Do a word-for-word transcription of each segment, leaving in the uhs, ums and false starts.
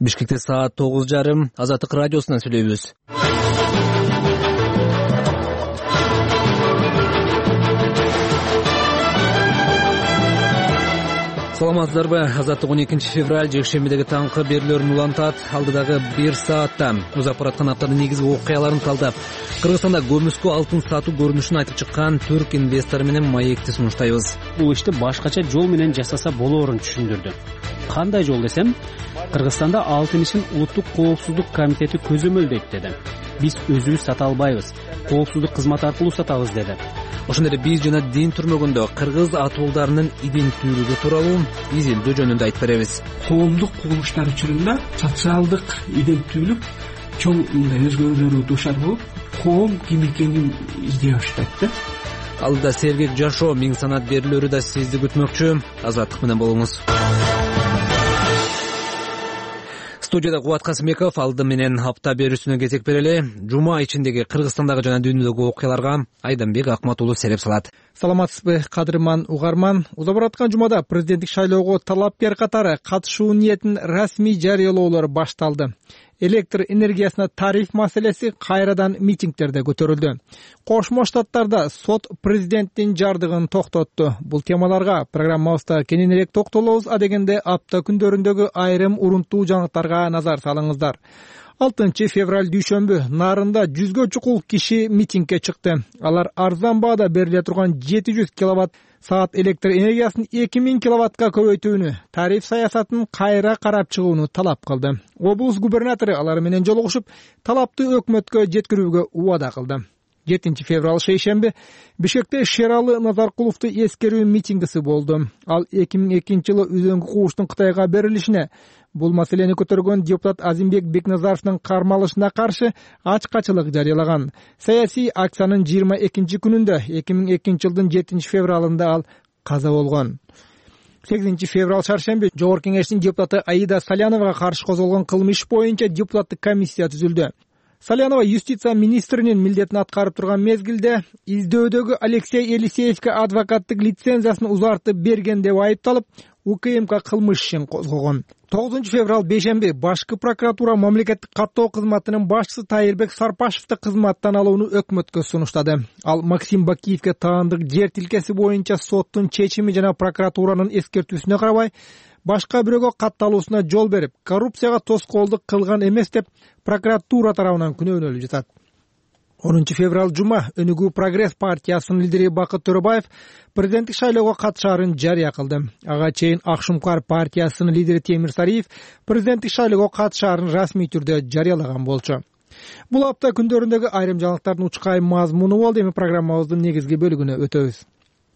Бишкекте саат тогуз жарым. Азаттык радиосунан сүйлөйбүз. Саламатсыздарбы? Азаттык он экинчи февраль жекшембидеги таңкы берүүлөрүн улантат. Алдыдагы бир саатта узап бараткан аптанын негизги окуяларын талдап, Кыргызстанда көмүскө алтын сатуу көрүнүшүн айтып чыккан түрк инвестору менен маекти сунуштайбыз. Бул ишти башкача жол менен жасаса болоорун түшүндүрдү. Кандай жол десем, Кыргызстанда алтын ишин улуттук коопсуздук комитети көзөмөлдөйт деди. Биз өзүбүз сата албайбыз, коопсуздук кызматы аркылуу сатабыз деди. Ошондой эле биз жана дин түрмөгүндө кыргыз атуулдарынын иденттүүлүгү тууралуу изилдөө жөнүндө айтып беребиз. Коомдук курулуштар учурунда социалдык иденттүүлүк чоң мындай өзгөрүүлөргө дуушар болуп, коом ким экенин издей баштайт да. Алдыда сергек жашоо, миң санат берүүлөрү да сизди күтмөкчү. Азаттык менен болуңуз. Студияда Кубат Касымбеков, алды менен апта берүүсүнө кезек берели. Жума ичиндеги Кыргызстандагы жана дүйнөдөгү окуяларга Айданбек Акмат уулу сереп салат. Саламатсызбы, кадырман угарман. Узап бараткан жумада президенттик шайлоого талапкер катары катышуу ниетин расмий жарыялоолор башталды. Электр энергиясына тариф маселеси кайрадан митингтерде көтөрүлдү. Кошмо Штаттарда сот президенттин жардыгын токтотту. Бул темаларга программабызда кененирээк токтолобуз, адегенде апта күндөрүндөгү айрым урунттуу жаңылыктарга назар салыңыздар. алтынчы февраль дүйшөмбү Нарында жүзгө чукул киши митингге чыкты. Алар арзан баада бериле турган жети жүз киловатт саат электр энергиясын эки миң киловаттка көбөйтүүнү, тариф саясатын кайра карап чыгууну талап кылды. Облус губернатору алар менен жолугушуп, талапты өкмөткө жеткирүүгө убада кылды. жетинчи февраль шейшемби Бишкекте Шералы Назаркуловду эскерүү митингиси болду. Ал эки миң экинчи жылы үзөңгү кууштун Кытайга берилишине, бул маселени көтөргөн депутат Азимбек Бекназаровдун кармалышына каршы ачкачылык жарыялаган. Саясий акциянын жыйырма экинчи күнүндө эки миң экинчи жылдын жетинчи февралында ал каза болгон. сегизинчи февраль чаршемби Жогорку кеңештин депутаты Аида Саляновага каршы козголгон кылмыш боюнча депутаттык комиссия түзүлдү. Салянова юстиция министринин милдетин аткарып турган мезгилде издөөдөгү Алексей Елисеевке адвокаттык лицензиясын узартып берген деп айыпталып, УКМК кылмыш ишин козгогон. тогузунчу февраль бейшемби башкы прокуратура мамлекеттик каттоо кызматынын башчысы Тайырбек Сарпашевди кызматтан алууну өкмөткө сунуштады. Ал Максим Бакиевке таандык жер тилкеси боюнча соттун чечими жана прокуратуранын эскертүүсүнө карабай, башка бирөөгө катталуусуна жол берип, коррупцияга тоскоолдук кылган эмес деп прокуратура тарабынан күнөөнөлүп жатат. онунчу февраль жума Өнүгүү Прогресс партиясынын лидери Бакыт Төрөбаев президенттик шайлоого катышаарын жарыя кылды. Ага чейин Акшумкар партиясынын лидери Темир Сариев президенттик шайлоого катышаарын расмий түрдө жарыялаган болчу. Бул апта күндөрүндөгү айрым жаңылыктардын учкай мазмуну болду. Эми программабыздын негизги бөлүгүнө өтөбүз.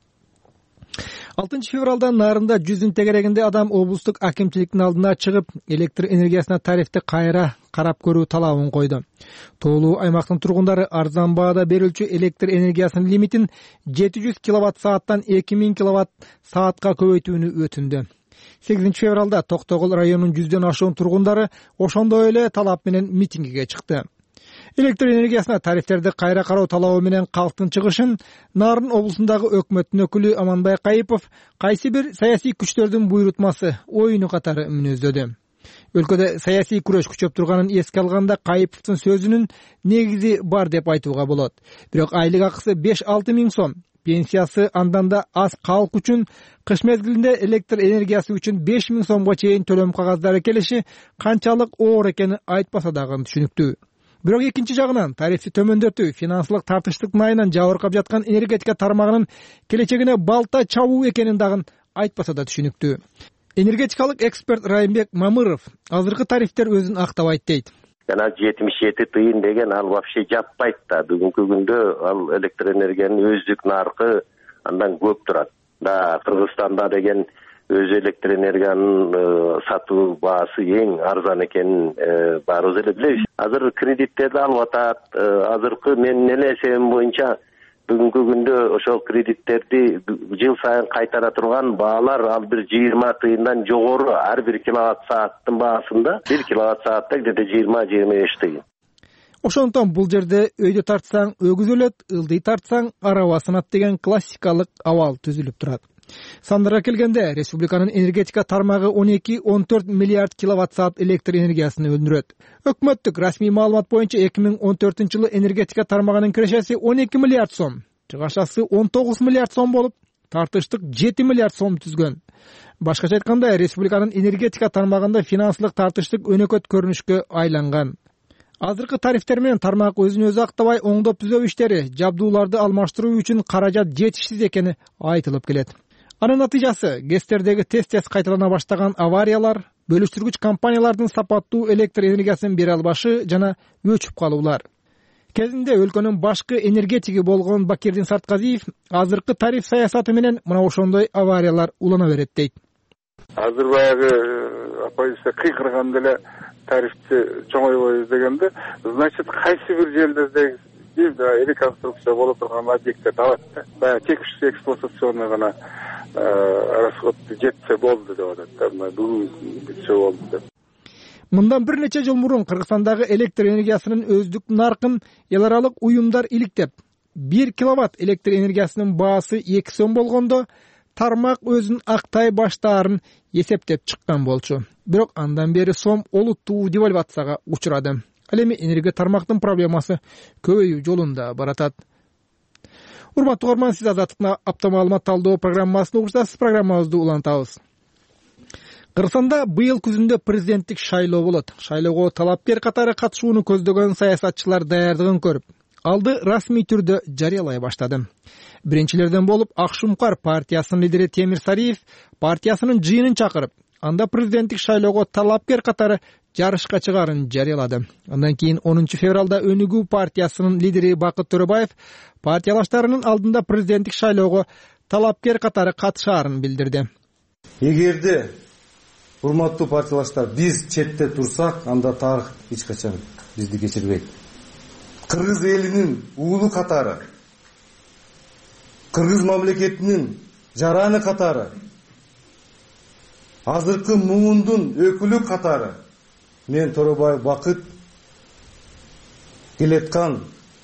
алтынчы февралда Нарында жүздүн тегерегинде адам облустук акимчиликтин алдына чыгып, электр энергиясына тарифти кайра карап көрүү талабын койду. Тоолуу аймактын тургундары арзан баада берилчү электр энергиясынын лимитин жети жүз киловатт сааттан эки миң киловатт саатка көбөйтүүнү өтүндү. сегизинчи февралда Токтогул районунун жүздөн ашуун тургундары ошондой эле талап менен митингге чыкты. Электр энергиясына тарифтерди кайра кароо талабы менен калктын чыгышын Нарын облусундагы өкмөттүн өкүлү Аманбай Кайыпов кайсы бир саясий күчтөрдүн буйрутмасы, оюну катары мүнөздөдү. Өлкөдө саясий күрөш күчөп турганын эске алганда Кайыповдун сөзүнүн негизи бар деп айтууга болот. Бирок айлык акысы беш алты миң сом, пенсиясы андан да аз калк үчүн кыш мезгилинде электр энергиясы үчүн беш миң сомго чейин төлөм кагаздары келиши канчалык оор экени айтпаса дагы түшүнүктүү. Бирок экинчи жагынан тарифти төмөндөтүү финансылык тартыштыктын айынан жабыркап жаткан энергетика тармагынын келечегине балта чабуу экенин дагы айтпаса да түшүнүктүү. Энергетикалык эксперт Райымбек Мамыров азыркы тарифтер өзүн актабайт дейт. Жана жетимиш жети тыйын деген ал вообще жаппайт да. Бүгүнкү күндө ал электр энергиянын өздүк наркы андан көп турат. Да Кыргызстанда деген өзү электр энергиянын сатуу баасы эң арзан экенин баарыбыз эле билебиз. Азыр кредиттерди алып атат. Азыркы менин эле эсебим боюнча бүгүнкү күндө ошол кредиттерди жыл сайын кайтара турган баалар ал бир жыйырма тыйындан жогору. Ар бир киловатт сааттын баасында бир киловатт саатта где-то жыйырма жыйырма беш тыйын. Ошондон бул жерде өйдө тартсаң өгүз өлөт, ылдый тартсаң араба сынат деген классикалык абал түзүлүп турат. Сандарга келгенде республиканын энергетика тармагы он эки он төрт миллиард киловатт саат электр энергиясын өндүрөт. Өкмөттүк расмий маалымат боюнча эки миң он төртүнчү жылы энергетика тармагынын кирешеси он эки миллиард сом, чыгашасы он тогуз миллиард сом болуп, тартыштык жети миллиард сом түзгөн. Башкача айтканда, республиканын энергетика тармагында финансылык тартыштык өнөкөт көрүнүшкө айланган. Азыркы тарифтер менен тармак өзүн өзү актабай оңдоп түзөө иштери, жабдууларды алмаштыруу үчүн каражат жетишсиз экени айтылып келет. Анын натыйжасы ГЭСтердеги тез-тез кайталана баштаган авариялар, бөлүштүргүч компаниялардын сапаттуу электр энергиясын бере албашы жана өчүп калуулар. Кезинде өлкөнүн башкы энергетиги болгон Бакирдин Сартказиев азыркы тариф саясаты менен мына ошондой авариялар улана берет дейт. Азыр баягы оппозиция кыйкырганда эле тарифти чоңойбойбуз дегенде, значит, кайсы бир жерлерде реконструкция боло турган объекттерди алат да. Баягы текущий эксплуатационный гана расход жетсе болду деп атат да. Бүгүн бүтсө болду деп. Мындан бир нече жыл мурун Кыргызстандагы электр энергиясынын өздүк наркын эл аралык уюмдар иликтеп, бир киловатт электр энергиясынын баасы эки сом болгондо тармак өзүн актай баштаарын эсептеп чыккан болчу. Бирок андан бери сом олуттуу девальвацияга учурады. Ал эми энергия тармактын проблемасы көбөйүү жолунда баратат. Урматтуу угарман, сиз Азаттыктын апта маалымат талдоо программасын угуштасыз. Программабызды улантабыз. Кыргызстанда быйыл күзүндө президенттик шайлоо болот. Шайлоого талапкер катары катышууну көздөгөн саясатчылар даярдыгын көрүп, алды расмий түрдө жарыялай баштады. Биринчилерден болуп Акшумкар партиясынын лидери Темир Сариев партиясынын жыйынын чакырып, анда президенттик шайлоого талапкер катары жарышка чыгаарын жарыялады. Андан кийин онунчу февралда Өнүгүү партиясынын лидери Бакыт Төрөбаев партиялаштарынын алдында президенттик шайлоого талапкер катары катышаарын билдирди. Эгерде, урматтуу партиялаштар, биз четте турсак, анда тарых эч качан бизди кечирбейт. Кыргыз элинин уулу катары, Кыргыз мамлекетинин жараны катары, азыркы муңундун өкүлү катары мен Төрөбаев Бакыт келеткан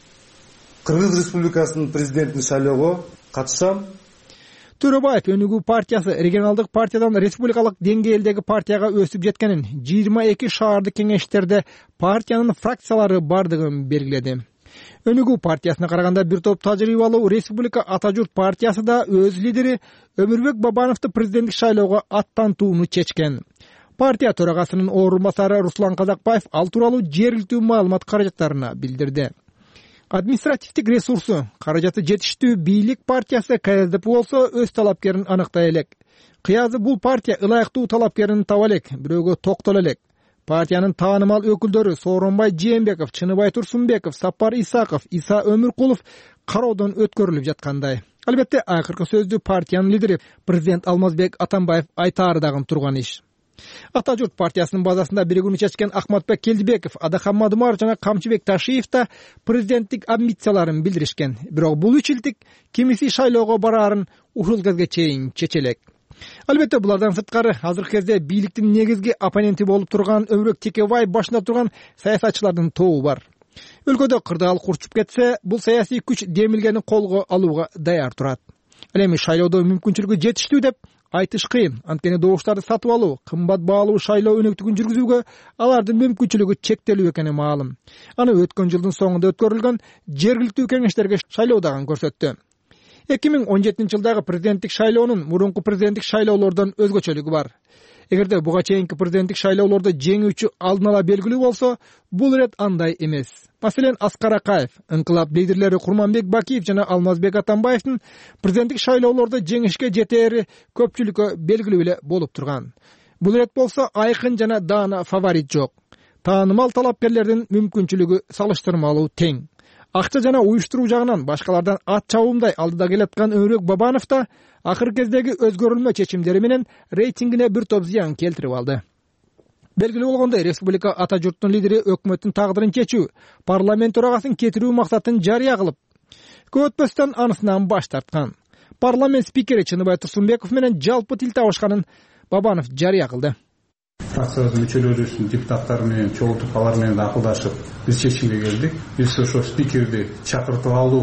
Кыргыз Республикасынын президентин шайлоого катышам. Төрөбаев Өнүгүү партиясы регионалдык партиядан республикалык деңгээлдеги партияга өсүп жеткенин, жыйырма эки шаардык кеңештерде партиянын фракциялары бардыгын белгиледи. Өнүгүү партиясына караганда бир топ тажрыйбалуу республика Ата журт партиясы да өз лидери Өмүрбек Бабановду президенттик шайлоого аттантууну чечкен. Партия төрагасынын орун басары Руслан Казакбаев ал тууралуу жергиликтүү маалымат каражаттарына билдирди. Административдик ресурсу, каражаты жетиштүү бийлик партиясы К С Д П болсо өз талапкерин аныктай элек. Кыязы бул партия ылайыктуу талапкерин таба элек, бирөөгө токтоло элек. Партиянын таанымал өкүлдөрү Сооронбай Жээнбеков, Чыныбай Турсунбеков, Сапар Исаков, Иса Өмүркулов кароодон өткөрүлүп жаткандай. Албетте, акыркы сөздү партиянын лидери президент Алмазбек Атамбаев айтаары дагы турган иш. Ата журт партиясынын базасында биригүүнү чечкен Акматбек Келдибеков, Адахан Мадумаров жана Камчыбек Ташиев да президенттик амбицияларын билдиришкен. Бирок бул үч илдик кимиси шайлоого бараарын ушул кезге чейин чечелек. Албетте, булардан сырткары азыркы кезде бийликтин негизги оппоненти болуп турган Өмүрбек Текебаев башында турган саясатчылардын тобу бар. Өлкөдө кырдаал курчуп кетсе, бул саясий күч демилгени колго алууга даяр турат. Ал эми шайлоодо мүмкүнчүлүгү жетиштүү деп айтыш кыйын. Анткени добуштарды сатып алуу, кымбат баалуу шайлоо өнөктүгүн жүргүзүүгө алардын мүмкүнчүлүгү чектелүү экени маалым. Аны өткөн жылдын соңунда өткөрүлгөн жергиликтүү кеңештерге шайлоо дагы көрсөттү. эки миң он жетинчи жылдагы президенттик шайлоонун мурунку президенттик шайлоолордон өзгөчөлүгү бар. Эгерде буга чейинки президенттик шайлоолордо жеңүүчү алдын ала белгилүү болсо, бул ирет андай эмес. Маселен, Аскар Акаев, ыңкылап лидерлери Курманбек Бакиев жана Алмазбек Атамбаевдин президенттик шайлоолордо жеңишке жетери көпчүлүккө белгилүү эле болуп турган. Бул ирет болсо айкын жана даана фаворит жок. Таанымал талапкерлердин мүмкүнчүлүгү салыштырмалуу тең. Акча жана уюштуруу жагынан башкалардан ат чабуумдай алдыда келаткан Өмүрбек Бабанов да акыркы кездеги өзгөрүлмө чечимдери менен рейтингине бир топ зыян келтирип алды. Белгилүү болгондой, республика Ата журттун лидери өкмөттүн тагдырын чечүү, парламент төрагасын кетирүү максатын жарыя кылып, көп өтпөстөн анысынан баш тарткан. Парламент спикери Чыныбай Турсунбеков менен жалпы тил табышканын Бабанов жарыя кылды. Фракциябыздын мүчөлөрүбүздүн депутаттары менен чогултуп алар менен акылдашып, биз чечимге келдик. Биз ошо спикерди чакыртып алуу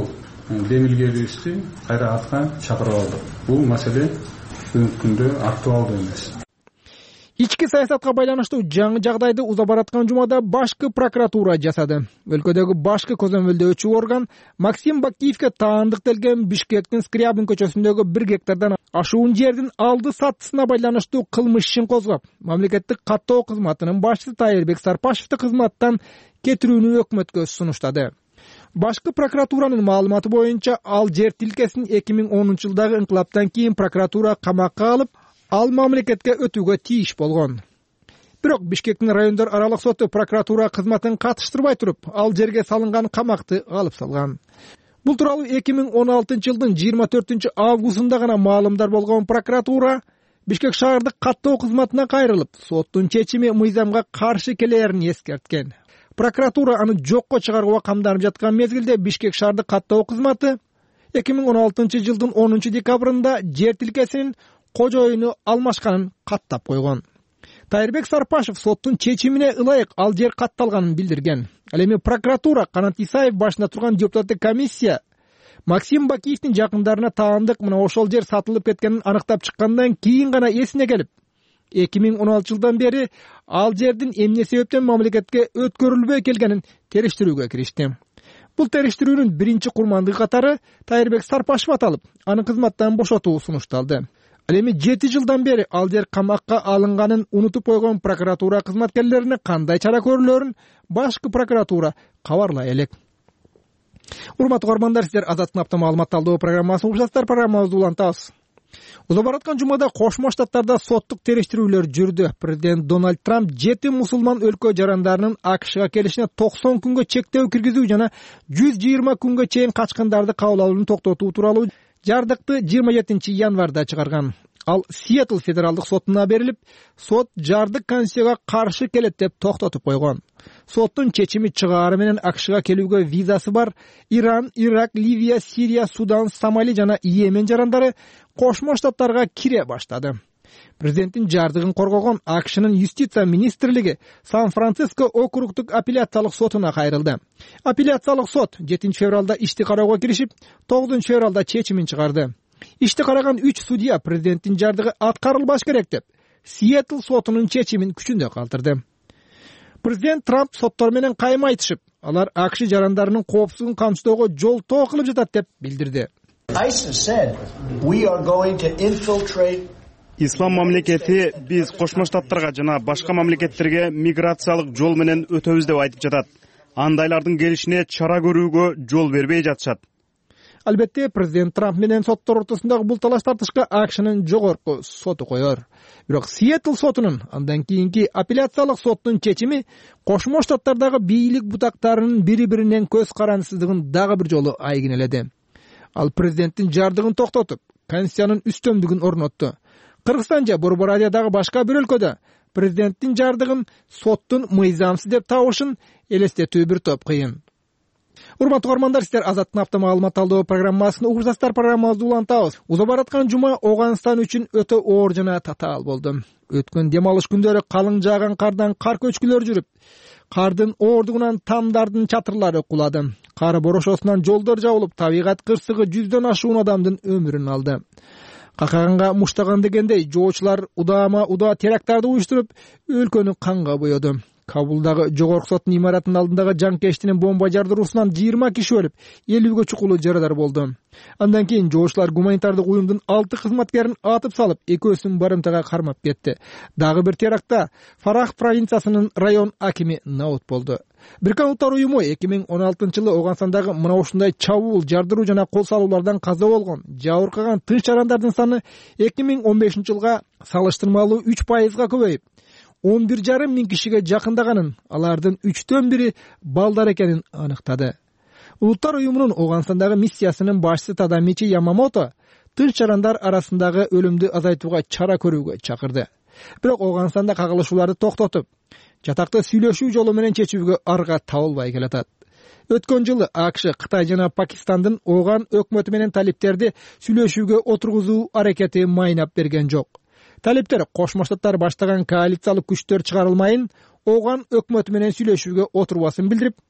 демилгелүүбүздү кайра артка чакырып алдык. Бул маселе бүгүнкү күндө актуалдуу эмес. Ички саясатка байланыштуу жаңы жагдайды уза бараткан жумада башкы прокуратура жасады. Өлкөдөгү башкы көзөмөлдөөчү орган Максим Бакиевке таандыкталган Бишкектин Скрябин көчөсүндөгү бир гектардан ашуун жердин алды сатысына байланыштуу кылмыш ишин козгоп, мамлекеттик каттоо кызматынын башчысы Тайырбек Сарпашевди кызматтан кетирүүнү өкмөткө сунуштады. Башкы прокуратуранын маалыматы боюнча, ал жер тилкесин эки миң онунчу жылдагы инкылаптан кийин прокуратура камакка алып, ал мамлекетке өтүүгө тийиш болгон. Бирок Бишкектин райондор аралык соту прокуратура кызматын катыштырбай туруп, ал жерге салынган камакты алып салган. Бул тууралуу эки миң он алтынчы жылдын жыйырма төртүнчү августунда гана маалымдар болгон прокуратура Бишкек шаардык каттоо кызматына кайрылып, соттун чечими мыйзамга каршы келерин эскерткен. Прокуратура аны жокко чыгарууга камданып жаткан мезгилде Бишкек шаардык каттоо кызматы эки миң он алтынчы жылдын онунчу декабрында жер тилкесинин кожоюну алмашканын каттап койгон. Тайырбек Сарпашев соттун чечимине ылайык ал жер катталганын билдирген. Ал эми прокуратура Канат Исаев башында турган депутаттык комиссия Максим Бакиевдин жакындарына таандык мына ошол жер сатылып кеткенин аныктап чыккандан кийин гана эсине келип, эки миң он алтынчы жылдан бери ал жердин эмне себептен мамлекетке өткөрүлбөй келгенин териштирүүгө киришти. Бул териштирүүнүн биринчи курмандыгы катары Тайырбек Сарпашев аталып, аны кызматтан бошотуу сунушталды. Ал эми жети жылдан бери ал жер камакка алынганын унутуп койгон прокуратура кызматкерлерине кандай чара көрүлөрүн башкы прокуратура кабарлай элек. Урматтуу көрөрмандар, сиздер Азаттын апта маалымат талдоо программасын угуп жатасыздар. Программабызды улантабыз. Уза бараткан жумада Кошмо Штаттарда соттук териштирүүлөр жүрдү. Президент Дональд Трамп жети мусулман өлкө жарандарынын АКШга келишине токсон күнгө чектөө киргизүү жана жүз жыйырма күнгө чейин качкындарды кабыл алууну токтотуу тууралуу жардыкты жыйырма жетинчи январда чыгарган. Ал Сиэтл федералдык сотуна берилип, сот жардык конституцияга каршы келет деп токтотуп койгон. Соттун чечими чыгаары менен АКШга келүүгө визасы бар Иран, Ирак, Ливия, Сирия, Судан, Сомали жана Йемен жарандары Кошмо Штаттарга кире баштады. Президенттин жардыгын коргогон АКШнын юстиция министрлиги Сан-Франциско округдук апелляциялык сотуна кайрылды. Апелляциялык сот жетинчи февралда ишти кароого киришип, тогузунчу февралда чечимин чыгарды. Ишти караган үч судья президенттин жардыгы аткарылбаш керек деп, Сиэтл сотунун чечимин күчүндө калтырды. Президент Трамп соттор менен кайма айтышып, алар АКШ жарандарынын коопсуздугун камсыздоого жолтоо кылып жатат деп билдирди. Ислам мамлекети биз Кошмо Штаттарга жана башка мамлекеттерге миграциялык жол менен өтөбүз деп айтып жатат. Андайлардын келишине чара көрүүгө жол бербей жатышат. Албетте, президент Трамп менен соттор ортосундагы бул талаш тартышка АКШнын жогорку соту коёр. Бирок Сиэтл сотунун андан кийинки апелляциялык соттун чечими Кошмо Штаттардагы бийлик бутактарынын бири-биринен көз карандысыздыгын дагы бир жолу айгинеледи. Ал президенттин жардыгын токтотуп, конституциянын үстөмдүгүн орнотту. Кыргызстан же Борбор Азиядагы башка бир өлкөдө президенттин жардыгын соттун мыйзамсыз деп табышын элестетүү бир топ кыйын. Урматтуу көрөрмандар, сиздер Азаттын апта маалымат талдоо программасын угуп жатасыздар. Программабызды улантабыз. Уза бараткан жума Оганстан үчүн өтө оор жана татаал болду. Өткөн дем алыш күндөрү калың жааган кардан кар көчкүлөр жүрүп, кардын оордугунан тамдардын чатырлары кулады. Кар борошосунан жолдор жабылып, табигат кырсыгы жүздөн ашуун адамдын өмүрүн алды. Какаганга муштаган дегендей, жоочулар удаама удаа терактарды уюштуруп, өлкөнү канга боёду. Кабулдагы жогорку соттун имаратынын алдындагы жанкештинин бомба жардыруусунан жыйырма киши өлүп, элүүгө чукулуу жарадар болду. Андан кийин жоочулар гуманитардык уюмдун алты кызматкерин атып салып, экөөсүн барымтага кармап кетти. Дагы бир терактта Фарах провинциясынын район акими наут болду. Бириккен Улуттар уюму эки миң он алтынчы жылы Оганстандагы мына ушундай чабуул, жардыруу жана кол салуулардан каза болгон, жабыркаган тынч жарандардын саны эки миң он бешинчи жылга салыштырмалуу үч пайызга көбөйүп, он бир жарым миң кишиге жакындаганын, алардын үчтөн бири балдар экенин аныктады. Улуттар уюмунун Оганстандагы миссиясынын башчысы Тадамичи Ямамото тынч жарандар арасындагы өлүмдү азайтууга чара көрүүгө чакырды. Бирок Оганстанда кагылышууларды токтотуп, жатакты сүйлөшүү жолу менен чечүүгө арга табылбай келатат. Өткөн жылы АКШ, Кытай жана Пакистандын Оган өкмөтү менен талиптерди сүйлөшүүгө отургузуу аракети майнап берген жок. Талиптер Кошмо Штаттар баштаган коалициялык күчтөр чыгарылмайын, Оган өкмөтү менен сүйлөшүүгө отурбасын билдирип,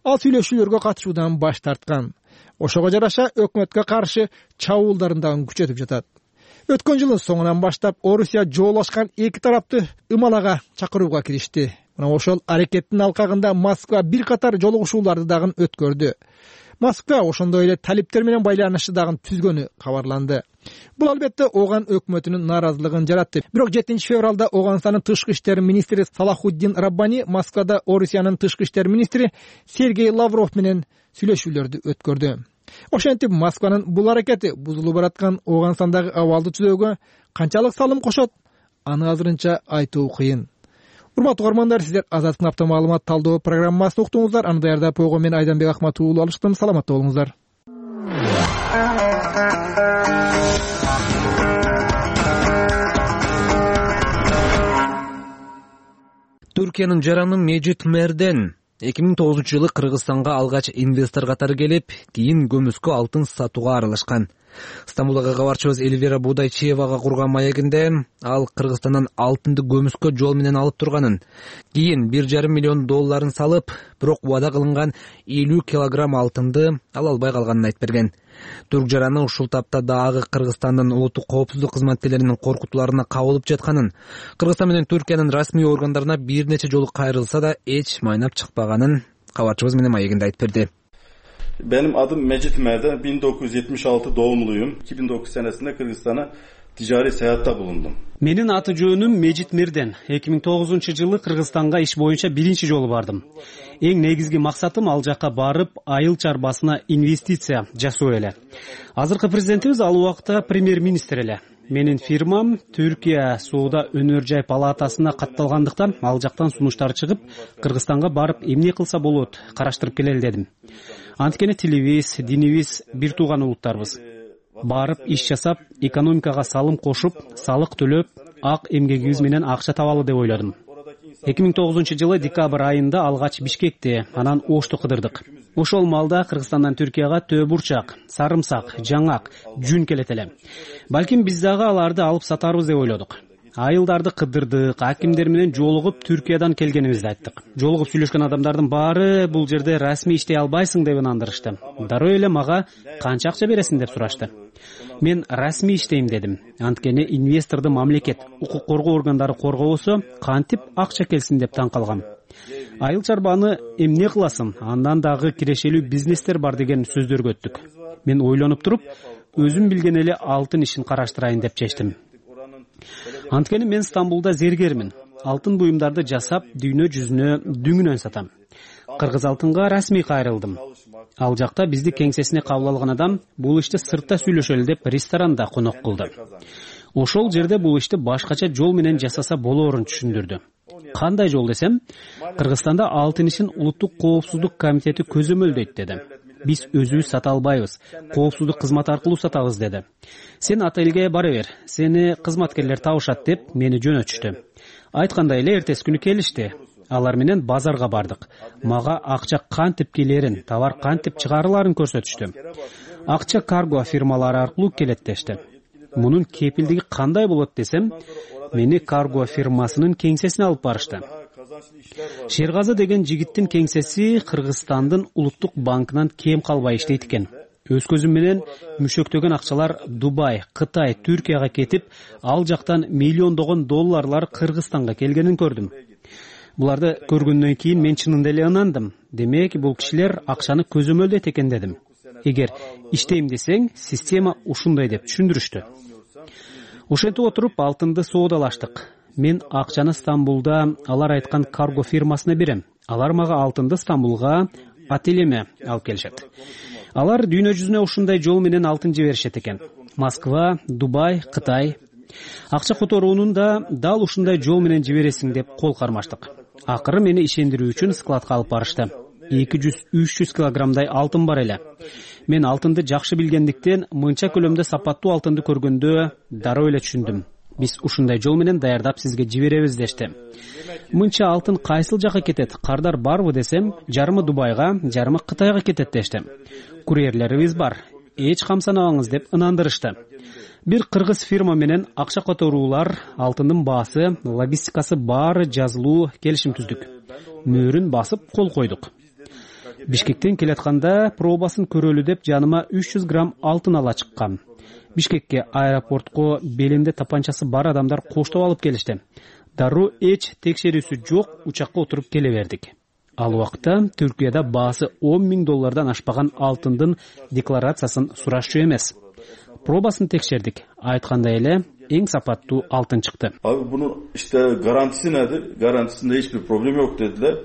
ал сүйлөшүүлөргө катышуудан баш тарткан. Ошого жараша өкмөткө каршы чабуулдарын дагы күчөтүп жатат. Өткөн жылдын соңунан баштап Орусия жоолашкан эки тарапты ымалага чакырууга киришти. Мына ошол аракеттин алкагында Москва бир катар жолугушууларды дагы өткөрдү. Москва ошондой эле талиптер менен байланышты дагы түзгөнү кабарланды. Бул албетте Оган өкмөтүнүн нааразылыгын жаратты. Бирок жетинчи февралда Оганстандын тышкы иштер министри Салахуддин Раббани Москвада Орусиянын тышкы иштер министри Сергей Лавров менен сүйлөшүүлөрдү өткөрдү. Ошентип Москванын бул аракети бузулуп бараткан Оганстандагы абалды түзөөгө канчалык салым кошот, аны азырынча айтуу кыйын. Урматтуу угармандар, сиздер Азаттык апта маалымат талдоо программасын уктуңуздар. Аны даярдап койгон мен Айданбек Ахмат уулу алыштым. Саламатта болуңуздар. Түркиянын жараны Мejit Merden эки миң тогузунчу жылы Кыргызстанга алгач инвестор катары келип, кийин көмүскө алтын сатууга аралашкан. Стамбулдагы кабарчыбыз Эльвира Будайчиевага курган маегинде ал Кыргызстандан алтынды көмүскө жол менен алып турганын, кийин бир жарым миллион долларын салып, бирок убада кылынган элүү килограмм алтынды ала албай калганын айтып берген. Түрк жараны ушул тапта дагы Кыргызстандын улуттук коопсуздук кызматкерлеринин коркутууларына кабылып жатканын, Кыргызстан менен Түркиянын расмий органдарына бир нече жолу кайрылса да эч майнап чыкпаганын кабарчыбыз менен маегинде айтып берди. Benim adım Mejit Merden, bin dokuz yüz yetmiş altı doğumluyum. iki bin dokuz senesinde Kırgızistan'a ticari seyahatte bulundum. Менин аты жөнүм Мejit Merden. эки миң тогузунчу жылы Кыргызстанга иш боюнча биринчи жолу бардым. Эң негизги максатым ал жакка барып, айыл чарбасына инвестиция жасоо эле. Азыркы президентибиз ал убакта премьер-министр эле. Менин фирмам Түркия соода өнөр жай палатасына катталгандыктан ал жактан сунуштар чыгып, Кыргызстанга барып эмне кылса болот, караштырып келели дедим. Анткени тилибиз, динибиз бир тууган улуттарбыз. Барып иш жасап, экономикага салым кошуп, салык төлөп, ак эмгегибиз менен акча табалы деп ойлодум. эки миң тогузунчу жылы декабрь айында алгач Бишкекте, анан Ошту кыдырдык. Ошол маалда Кыргызстандан Түркияга төө бурчак, сарымсак, жаңак, жүн келет эле. Балким биз дагы аларды алып сатарбыз деп ойлодук. Айылдарды кыдырдык, акимдер менен жолугуп Түркиядан келгенибизди айттык. Жолугуп сүйлөшкөн адамдардын баары бул жерде расмий иштей албайсың деп ынандырышты. Дароо эле мага канча акча бересиң деп сурашты. Мен расмий иштейм дедим. Анткени инвесторду мамлекет, укук коргоо органдары коргобосо кантип акча келсин деп таң калгам. Айыл чарбаны эмне кыласың? Андан дагы кирешелүү бизнестер бар деген сөздөргө өттүк. Мен ойлонуп туруп, өзүм билген эле алтын ишин караштырайын деп чечтим. Анткени мен Стамбулда зергермин. Алтын буюмдарды жасап, дүйнө жүзүнө дүңүнөн сатам. Кыргыз алтынга расмий кайрылдым. Ал жакта бизди кеңсесине кабыл алган адам бул ишти сыртта сүйлөшөлү деп ресторанда конок кылды. Ошол жерде бул ишти башкача жол менен жасаса болоорун түшүндүрдү. Кандай жол десем, Кыргызстанда алтын ишин улуттук коопсуздук комитети көзөмөлдөйт деди. Биз өзүбүз сата албайбыз, коопсуздук кызмат аркылуу сатабыз деди. Сен отелге бара бер, сени кызматкерлер табышат деп мени жөнөтүштү. Айткандай эле эртеси күнү келишти. Алар менен базарга бардык. Мага акча кантип келерин, товар кантип чыгарыларын көрсөтүштү. Акча карго фирмалары аркылуу келет дешти. Мунун кепилдиги кандай болот десем, мени карго фирмасынын кеңсесине алып барышты. Шергазы деген жигиттин кеңсеси Кыргызстандын улуттук банкынан кем калбай иштейт экен. Өз көзүм менен мүшөктөгөн акчалар Дубай, Кытай, Түркияга кетип, ал жактан миллиондогон долларлар Кыргызстанга келгенин көрдүм. Буларды көргөндөн кийин мен чынында эле ынандым. Демек, бул кишилер акчаны көзөмөлдөйт экен дедим. Эгер иштейм десең, система ушундай деп түшүндүрүштү. Ошентип отуруп алтынды соодалаштык. Мен акчаны Стамбулда алар айткан карго фирмасына берем. Алар мага алтынды Стамбулга ателеме алып келишет. Алар дүйнө жүзүнө ушундай жол менен алтын жиберишет экен. Москва, Дубай, Кытай. Акча которуунун да дал ушундай жол менен жибересиң деп кол кармаштык. Акыры мени ишендирүү үчүн складка алып барышты. эки жүз үч жүз килограммдай алтын бар эле. Мен алтынды жакшы билгендиктен мынча көлөмдө сапаттуу алтынды көргөндө дароо эле түшүндүм. Биз ушундай жол менен даярдап сизге жиберебиз дешти. Мынча алтын кайсыл жака кетет? Кардар барбы десем, жарымы Дубайга, жарымы Кытайга кетет дешти. Курьерлерибиз бар. Эч камсанабаңыз деп ынандырышты. Бир кыргыз фирма менен акча которуулар, алтындын баасы, логистикасы баары жазылуу келишим түздүк. Мөөрүн басып кол койдук. Бишкектен келатканда пробасын көрөлү деп жаныма үч жүз грамм алтын ала чыккам. Бишкекке аэропортко белинде тапанчасы бар адамдар коштоп алып келишти. Дароо эч текшерүүсү жок учакка отуруп келе бердик. Ал убакта Түркияда баасы он миң доллардан ашпаган алтындын декларациясын сурашчу эмес. Пробасын текшердик. Айткандай эле эң сапаттуу алтын чыкты. Abi bunun işte garantisi nedir? Garantisinde hiçbir problem yok dediler.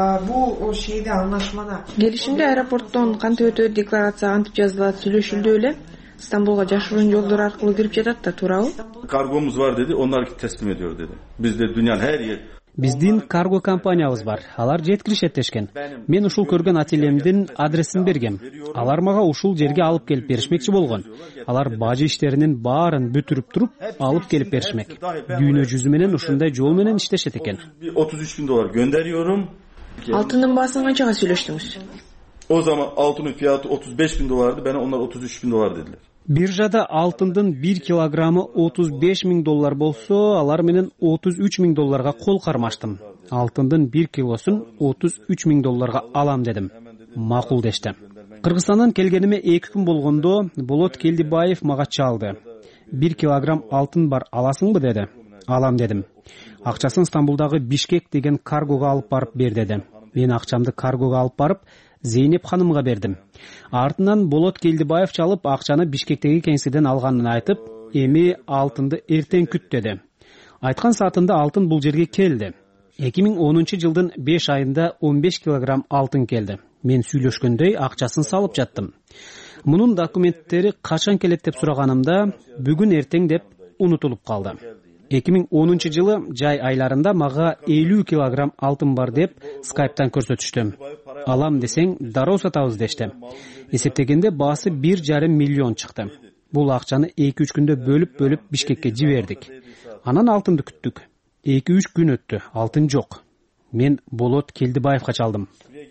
Bu şeyde anlaşmada. Gelişimde aeroporttan kantip ötö deklaratsiya антип жазылат, сүйлөшүлдү эле. İstanbul'a жашыруун жолдор аркылуу кирип жатат да, туурабы? Kargomuz var dedi, onlar teslim ediyor dedi. Biz de dünyanın her yer. Биздин карго компаниябыз бар. Алар жеткиришет дешкен. Мен ушул көргөн ателемдин адресин бергем. Алар мага ушул жерге алып келип беришмекчи болгон. Алар бажы иштеринин баарын бүтүрүп туруп, алып келип беришмек. Дүйнө жүзү менен ушундай жол менен иштешет экен. otuz üç bin dolar gönderiyorum. Алтындын баасын канчага сүйлөштүңүз? O zaman altının fiyatı otuz beş bin dolardı. Bana onlar otuz üç bin dolar dediler. Биржада алтындын bir килограммы отуз беш миң доллар болсо, алар менен отуз үч миң долларга кол кармаштым. Алтындын bir килосун отуз үч миң долларга алам дедим. Макул дешти. Кыргызстандан келгениме эки күн болгондо Болот Келдибаев мага чалды. bir килограмм алтын бар, аласыңбы деди. Алам дедим. Акчасын Стамбулдагы Бишкек деген каргога алып барып бер деди. Мен акчамды каргога алып барып Зейнеп ханымга бердим. Артынан Болот Келдибаев чалып акчаны Бишкектеги кеңседен алганын айтып, эми алтынды эртең күт деди. Айткан саатында алтын бул жерге келди. эки миң онунчу жылдын беш айында он беш килограмм алтын келди. Мен сүйлөшкөндөй акчасын салып жаттым. Мунун документтери качан келет деп сураганымда, бүгүн эртең деп унутулуп калды. эки миң онунчу жылы жай айларында мага элүү килограмм алтын бар деп скайптан көрсөтүштү. Алам десең дароо сатабыз дешти. Эсептегенде баасы бир жарым миллион чыкты. Бул акчаны эки үч күндө бөлүп-бөлүп Бишкекке жибердик. Анан алтынды күттүк. эки үч күн өттү, алтын жок. Мен Болот Келдибаевга чалдым.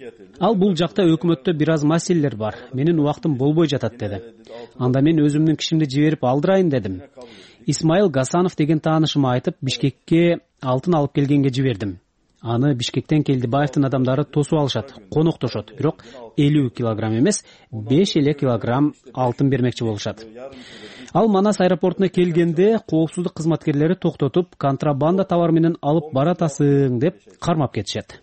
Ал бул жакта өкмөттө бир аз маселелер бар. Менин убактым болбой жатат деди. Анда мен өзүмдүн кишимди жиберип алдырайын дедим. Исмаил Гасанов деген таанышыма айтып, Бишкекке алтын алып келгенге жибердим. Аны Бишкектен Келдибаевдин адамдары тосуп алышат, коноктошот. Бирок элүү килограмм эмес, беш эле килограмм алтын бермекчи болушат. Ал Манас аэропортуна келгенде коопсуздук кызматкерлери токтотуп, контрабанда товар менен алып баратасың деп кармап кетишет.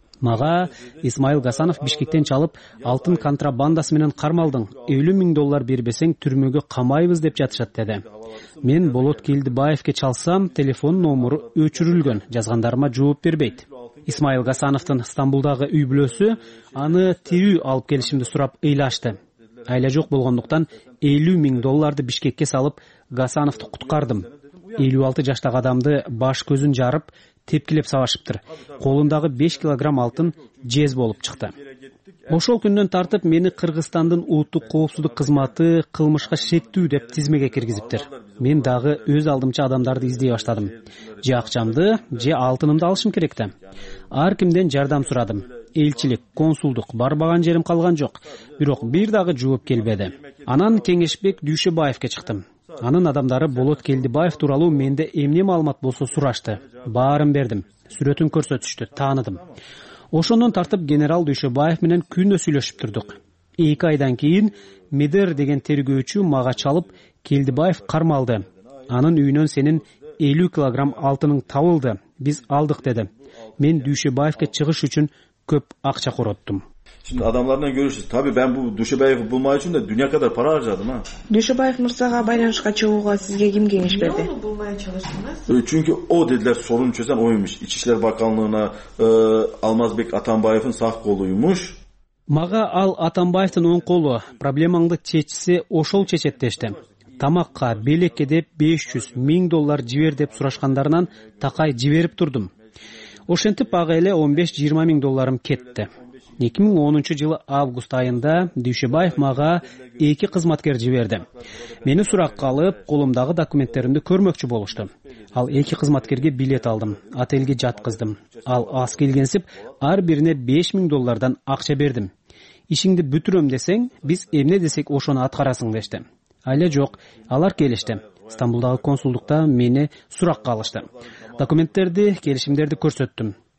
Мага Исмаил Гасанов Бишкектен чалып, алтын контрабандасы менен кармалдың, элүү миң доллар бербесең түрмөгө камайбыз деп жатышат деди. Мен Болот Келдибаевке чалсам, телефон номуру өчүрүлгөн, жазгандарыма жооп бербейт. Исмаил Гасановдун Стамбулдагы үй бүлөсү аны тирүү алып келишимди сурап ыйлашты. Айла жок болгондуктан элүү миң долларды Бишкекке салып, Гасановду куткардым. элүү алты жаштагы адамды баш көзүн жарып, тепкилеп сабашыптыр. Колундагы беш килограмм алтын жез болуп чыкты. Ошол күндөн тартып мени Кыргызстандын улуттук коопсуздук кызматы кылмышка шектүү деп тизмеге киргизиптир. Мен дагы өз алдымча адамдарды издей баштадым. Же акчамды, же алтынымды алышым керекти. Ар кимден жардам сурадым. Элчилик, консулдук, барбаган жерим калган жок. Бирок бир дагы жооп келбеди. Анан Кеңешбек Дүйшөбаевке чыктым. Анын адамдары Болот Келдибаев тууралуу менде эмне маалымат болсо сурашты. Баарын бердим. Сүрөтүн көрсөтүштү, тааныдым. Ошондон тартып генерал Дүйшөбаев менен күнөө сүйлөшүп турдук. эки айдан кийин Медер деген тергөөчү мага чалып, Келдибаев кармалды. Анын үйүнөн сенин элүү килограмм алтының табылды. Биз алдык деди. Мен Дүйшөбаевке чыгыш үчүн көп акча короттум. Şimdi adamlarla görüşürüz. Tabii ben bu Duşebayev'i bulmak için de dünya kadar para harcadım ha. Duşebayev Mırsaga baylanışka çıkууга sizge kim kеңеш berdi? Niye onu bulmaya çalıştınız? Çünkü o dediler sorun çözen oymuş. İçişleri Bakanlığı'na e, Almazbek Atambayev'in sağ koluymuş. Мага ал Атамбаевдин оң колу, проблемаңды чечсе ошол чечет дешти. Тамакка, белекке деп беш жүз миң доллар жибер деп сурашкандарынан такай жиберип турдум. Ошентип ага эле он беш жыйырма миң долларым кетти. эки миң онунчу жылы август айында Дүйшөбаев мага эки кызматкер жиберди. Мени суракка алып, колумдагы документтеримди көрмөкчү болушту. Ал эки кызматкерге билет алдым, отелге жаткыздым. Ал аз келгенсип, ар бирине беш миң доллардан акча бердим. Ишиңди бүтүрөм десең, биз эмне десек ошону аткарасың дешти. Айла жок, алар келишти. Стамбулдагы консулдукта мени суракка алышты. Документтерди, келишимдерди көрсөттүм.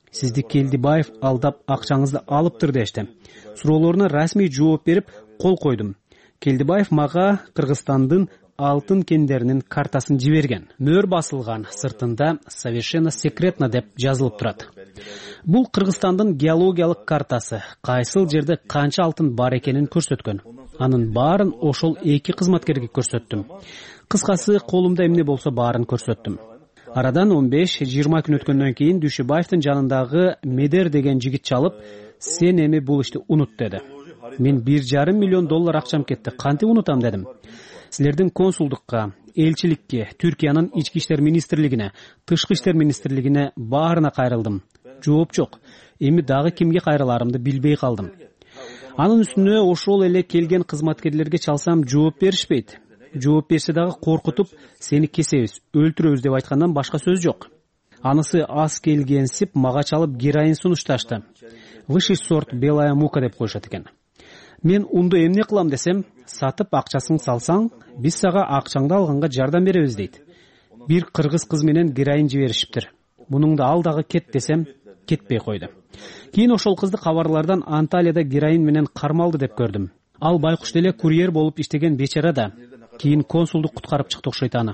Сизди Келдибаев алдап акчаңызды алыптыр дешти. Суроолоруна расмий жооп берип кол койдум. Келдибаев мага Кыргызстандын алтын кендеринин картасын жиберген. Мөр басылган, сыртында совершенно секретно деп жазылып турат. Бул Кыргызстандын геологиялык картасы, кайсыл жерде канча алтын бар экенин көрсөткөн. Анын баарын ошол эки кызматкерге көрсөттүм. Кыскасы, колумда эмне болсо баарын көрсөттүм. Арадан он беш жыйырма күн өткөндөн кийин Дүйшөбаевдин жанындагы Медер деген жигит чалып, сен эми бул ишти унут деди. Мен бир жарым миллион доллар акчам кетти. Кантип унутам дедим. Силердин консулдукка, элчиликке, Түркиянын ички иштер министрлигине, тышкы иштер министрлигине баарына кайрылдым. Жооп жок. Эми дагы кимге кайрыларымды билбей калдым. Анын үстүнө ошол эле келген кызматкерлерге чалсам жооп беришпейт. Жооп берсе дагы коркутуп, сени кесебиз, өлтүрөбүз деп айткандан башка сөз жок. Анысы аз келгенсип мага чалып героин сунушташты. Высший сорт белая мука деп коюшат экен. Мен унду эмне кылам десем, сатып акчасын салсаң, биз сага акчаңды алганга жардам беребиз дейт. Бир кыргыз кыз менен героин жиберишиптир. Мунуңду ал дагы кет десем, кетпей койду. Кийин ошол кызды кабарлардан Анталияда героин менен кармалды деп көрдүм. Ал байкуш деле курьер болуп иштеген бечара да. Кийин консулдук куткарып чыкты окшойт аны.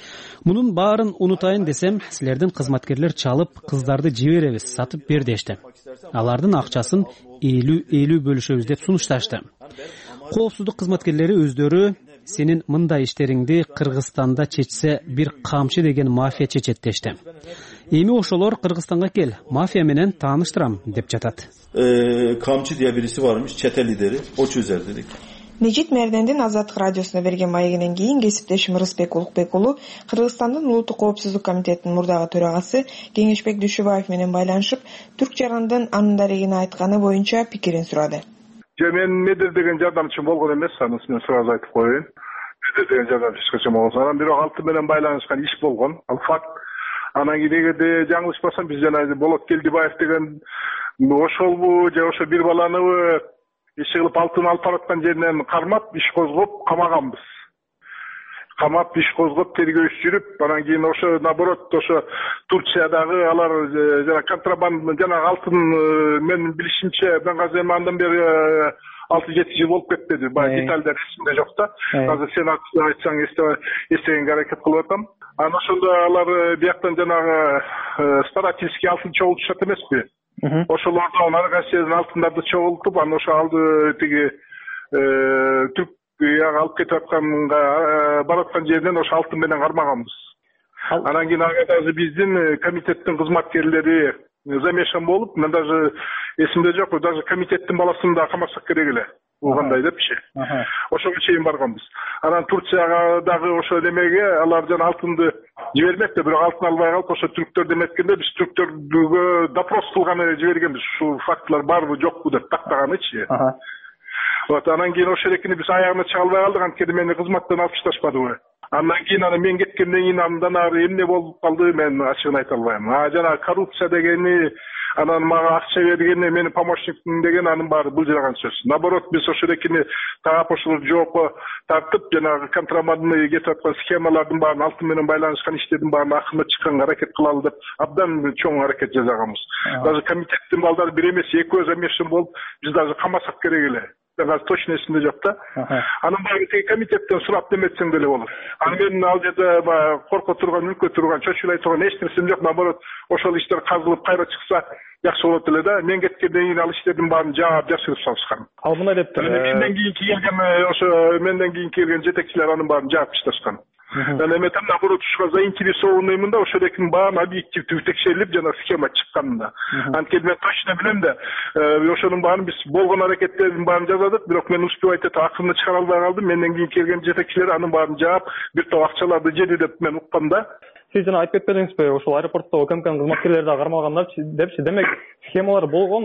Мунун баарын унутайын десем, силердин кызматкерлер чалып, кыздарды жиберебиз, сатып бер дешти. Алардын акчасын элүү элүү бөлүшөбүз деп сунушташты. Коопсуздук кызматкерлери өздөрү сенин мындай иштериңди Кыргызстанда чечсе бир камчы деген мафия чечет дешти. Эми ошолор Кыргызстанга кел, мафия менен тааныштырам деп жатат. Ee, Kamçı diye birisi varmış, çete lideri, o çözer dedik. Мечит Мэрдендин Азаттык радиосуна берген маегинен кийин кесиптешим Рысбек Улукбек уулу Кыргызстандын Улуттук коопсуздук комитетинин мурдагы төрагасы Кеңешбек Дүйшөбаев менен байланышып, Түрк жарандын анын дарегине айтканы боюнча пикирин сурады. Мен Медер деген жардамчым болгон эмес, анысы мен сразу айтып коеюн. Медер деген жардамчы эч качан болгон. Анан бирок алтын менен байланышкан иш болгон. Ал факт. Анан кийин эгерде жаңылышпасам, биз жана Болот Келдибаев деген ошолбу же ошо бир баланыбы иш кылып алтын алып бараткан жеринен кармап, иш козгоп камаганбыз. Камап, иш козгоп, тергөө иш жүрүп, анан кийин ошо наоборот ошо Турциядагы алар жана контрабанда жана алтын менин билишимче, мен азыр андан бери алты жети жыл болуп кетти. Баягы детальдар эсимде жок да. Азыр сен айтсаң эстегенге аракет кылып атам. Анан ошондо алар бияктан жанагы старательский алтын чогултушат эмеспи? Ошолордон ар кайсынын алтындарды чогултуп, анан ошо алды тиги Түркияга алып кетип атканга бараткан жеринен ошо алтын менен кармаганбыз. Анан кийин азыр биздин комитеттин кызматкерлери замешан болуп, мен даже эсимде жок, даже комитеттин баласын да камасак керек эле. Бул кандай депчи. Ошого чейин барганбыз. Анан Турцияга дагы ошо демеге алар жана алтынды жибермекте, бирок алтын албай калып, ошо түрктөр деметкенде биз түрктөргө допрос кылганы жибергенбиз. Ушул фактылар барбы жокпу деп тактаганычы. Вот анан кийин ошол экини биз аягына чыга албай калдык, анткени мени кызматтан алып ташташпадыбы. Андан кийин аны мен кеткенден кийин андан ары эмне болуп калды, мен ачыгын айта албайм. А жана коррупция дегени, анан мага акча бергени, мени помощникмин деген, анын баары былжыраган сөз. Наоборот, биз ошол экини таап ошол жоопко тартып, жанагы контрабандный кетип аткан схемалардын баарын, алтын менен байланышкан иштердин баарын акырына чыкканга аракет кылалы деп абдан чоң аракет жасаганбыз. Даже комитеттин балдары бир эмес, экөө замешан болуп, биз даже камасак керек эле. Азыр точно эсимде жок да. Анан баягы тиги комитеттен сурап деметсең деле болот. Анан мен ал жерде корко турган, үлкө турган, чочулай турган эч нерсем жок. Наоборот, ошол иштер казылып кайра чыкса жакшы болот эле да. Мен кеткенден кийин ал иштердин баарын жаап жашырып салышкан. Ал мындай дептир. Менден кийин келген ошо менден кийин келген жетекчилер анын баарын жаап ташташкан. Мен эметем, наоборот, ушуга заинтересованныймын да, ошол экинин баарын объективдүү текшерилип жана схема чыкканында. Анткени мен точно билем да, ошонун баарын биз болгон аракеттердин баарын жазадык, бирок мен успевать этип акырына чыгара албай калдым. Менден кийин келген жетекчилер анын баарын жаап, бир топ акчаларды жеди деп мен уккам да. Сиз жана айтып кетпедиңизби, ошол аэропортто КМКнын кызматкерлери да кармалгандар депчи. Демек, схемалар болгон, бирок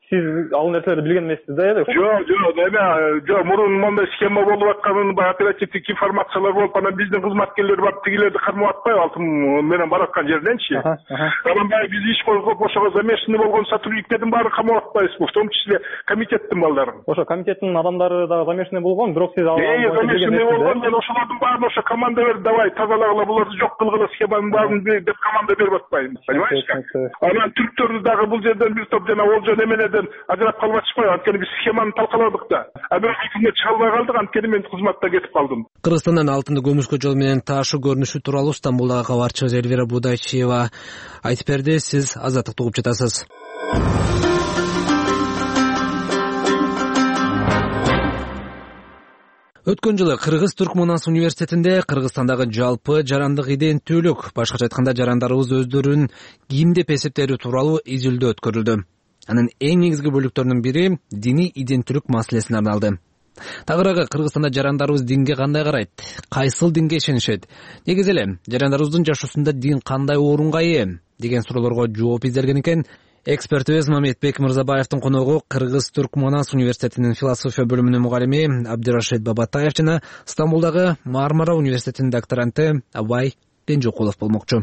сиз ал нерселерди билген эмессиз да, э? Жок, жок, эме, жок, мурун моундай схема болуп атканын, баягы оперативдик информациялар болуп, анан биздин кызматкерлер барып тигилерди кармап атпайбы, алтын менен бараткан жерденчи. Анан баягы биз иш козгоп, ошого замешанный болгон сотрудниктердин баарын камап атпайбызбы, в том числе комитеттин балдарын. Ошо комитеттин адамдары дагы замешанный болгон, бирок сиз ал Э, замешанный болгон, мен ошолордун баарын ошо команда берип, давай тазалагыла, буларды жок кылгыла, схеманын баарын деп команда берип атпайбыз. Понимаешь? Анан түрктөрдү дагы бул жерден бир топ жана Олжон эменеден ажырап калып атышпайбы, анткени биз схеманы талкаладык да. А бирок эфирге чыга албай калдык, анткени мен кызматта кетип калдым. Кыргызстандан алтынды көмүскө жол менен таашуу көрүнүшү тууралуу Стамбулдагы кабарчыбыз Эльвира Будайчиева айтып берди. Сиз Азаттыкты угуп жатасыз. Өткөн жылы Кыргыз-Түрк Манас университетинде Кыргызстандагы жалпы жарандык иденттүүлүк, башкача айтканда жарандарыбыз өздөрүн ким деп эсептери тууралуу изилдөө өткөрүлдү. Анын эң негизги бөлүктөрүнүн бири диний иденттүүлүк маселесине арналды. Тагыраагы Кыргызстанда жарандарыбыз динге кандай карайт? Кайсыл динге ишенишет? Негизи эле жарандарыбыздын жашоосунда дин кандай орунга ээ деген суроолорго жооп изделген экен. Экспертибиз Мамедбек Мырзабаевдин коногу Кыргыз-Түрк Манас университетинин философия бөлүмүнүн мугалими Абдирашид Бабатаев жана Стамбулдагы Мармара университетинин докторанты Абай Денжокулов болмокчу.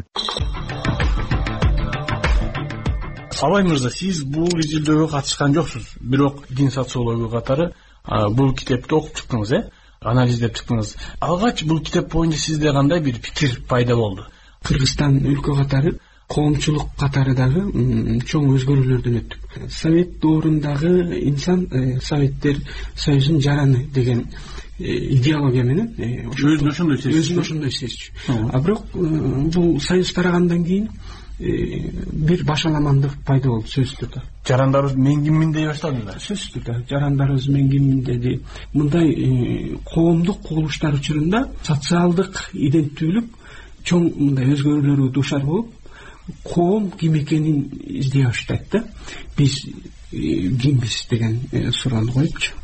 Абай мырза, сиз бул изилдөөгө катышкан жоксуз, бирок дин социология катары бул китепти окуп чыктыңыз, э? Анализдеп чыктыңыз. Алгач бул китеп боюнча сизде кандай бир пикир пайда болду? Кыргызстан өлкө катары коомчулук катары дагы чоң өзгөрүүлөрдөн өттүк. Совет доорундагы инсан Советтер Союзунун жараны деген идеология менен өзүн ошондой сезчү. Өзүн ошондой сезчү. А бирок бул союз тарагандан кийин бир башаламандык пайда болду сөзсүз түрдө. Жарандарыбыз мен киммин дей баштады да. Сөзсүз түрдө жарандарыбыз мен киммин деди. Мындай коомдук кубулуштар учурунда социалдык иденттүүлүк чоң мындай өзгөрүүлөргө дуушар болуп, коом ким экенин издей баштайт да. Биз кимбиз деген суроону коюпчу.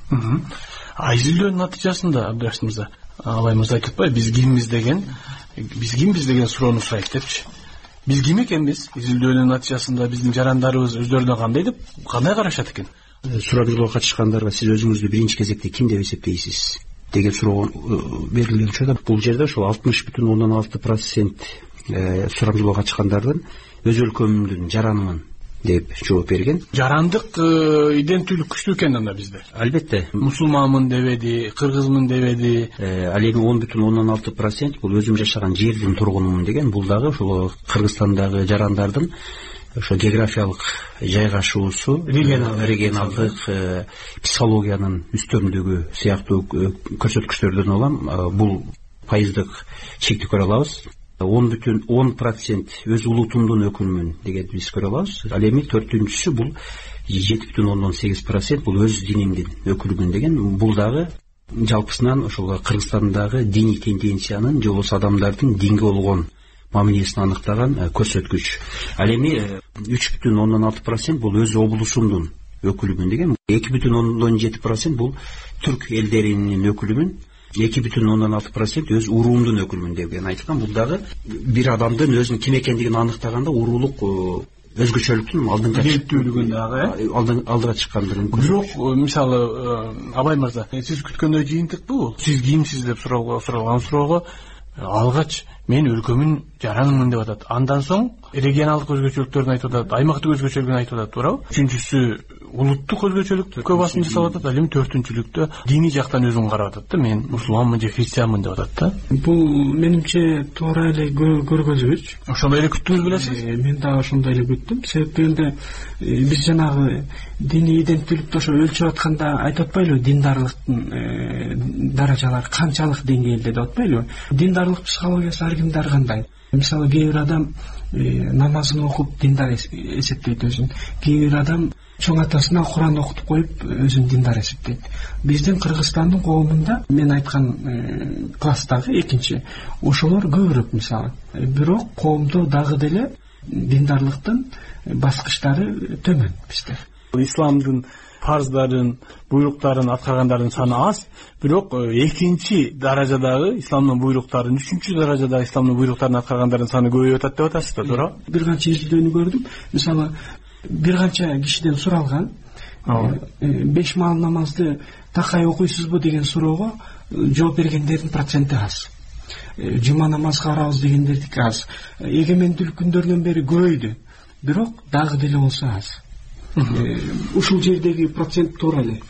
А изилдөөнүн натыйжасында Абдырашид мырза, Абай мырза айтып атпайбы, биз кимбиз деген, биз кимбиз деген суроону сурайт депчи. Биз ким экенбиз? Изилдөөнүн натыйжасында биздин жарандарыбыз өздөрүнө кандай деп, кандай карашат экен? Сурамжылоого катышкандарга сиз өзүңүздү биринчи кезекте ким деп эсептейсиз деген суроо берилген учурда бул жерде ошол алтымыш бүтүн ондон алты процент сурамжылоого катышкандардын өз өлкөмдүн жаранымын деп жооп берген. Жарандык иденттүүлүк күчтүү экен анда бизде. Албетте. Мусулманмын дебеди, кыргызмын дебеди. Ал эми он бүтүн ондон алты процент бул өзүм жашаган жердин тургунумун деген. Бул дагы ошол Кыргызстандагы жарандардын ошо географиялык жайгашуусу, регионалдык психологиянын үстөмдүгү сыяктуу көрсөткүчтөрдөн улам бул пайыздык чекти көрө алабыз. он бүтүн он процент өз улутумдун өкүлүмүн деген биз көрө алабыз. Ал эми төртүнчүсү бул жети бүтүн ондон сегиз процент бул өз динимдин өкүлүмүн деген. Бул дагы жалпысынан ошол Кыргызстандагы диний тенденциянын же болбосо адамдардын динге болгон мамилесин аныктаган көрсөткүч. Ал эми үч бүтүн ондон алты процент бул өз облусумдун өкүлүмүн деген. эки бүтүн ондон жети процент бул түрк элдеринин өкүлүмүн. эки бүтүн ондон алты процент өз уруумдун өкүлүмүн деген айткан. Бул дагы бир адамдын өзүнүн ким экендигин аныктаганда уруулук өзгөчөлүктүн алдыңга иденттүүлүгүн дагы алдыга чыккандыгын. Бирок мисалы Абай мырза, сиз күткөндөй жыйынтыкпы бул? Сиз кимсиз деп суралган суроого алгач мен өлкөмүн жаранымын деп атат. Андан соң регионалдык өзгөчөлүктөрүн айтып атат, аймактык өзгөчөлүгүн айтып атат, туурабы? Үчүнчүсү улуттук өзгөчөлүктү көп басым жасап атат. Ал эми төртүнчүлүктө диний жактан өзүн карап атат да, мен мусулманмын же христианмын деп атат да. Бул менимче туура эле көргөзгүч. Ошондой эле күттүңүз белесиз? Мен дагы ошондой эле күттүм. Себеби дегенде биз жанагы диний иденттүүлүктү ошо өлчөп атканда айтып атпайлыбы, диндарлыктын даражалары канчалык деңгээлде деп атпайлыбы? Диндарлык психологиясы ар кимде ар кандай. Мисалы кээ бир адам намазын окуп диндар эсептейт өзүн. Кээ бир адам чоң атасына Куран окутуп коюп өзүн диндар эсептейт. Биздин Кыргызстандын коомунда мен айткан класстагы экинчи ошолор көбүрөөк мисалы. Бирок коомдо дагы деле диндарлыктын баскычтары төмөн бизде. Исламдын фарздарын, буйруктарын аткаргандардын саны аз, бирок экинчи даражадагы исламдын буйруктарын, үчүнчү даражадагы исламдын буйруктарын аткаргандардын саны көбөйүп атат деп атасыз да, туура? Бир канча изилдөөнү көрдүм. Мисалы бир канча кишиден суралган, беш маал намазды такай окуйсузбу деген суроого жооп бергендердин проценти аз. Жума намаз кылабыз дегендердики аз. Эгемендүүлүк күндөрүнөн бери көбөйдү, бирок дагы деле болсо аз. Ушул жердеги процент туура эле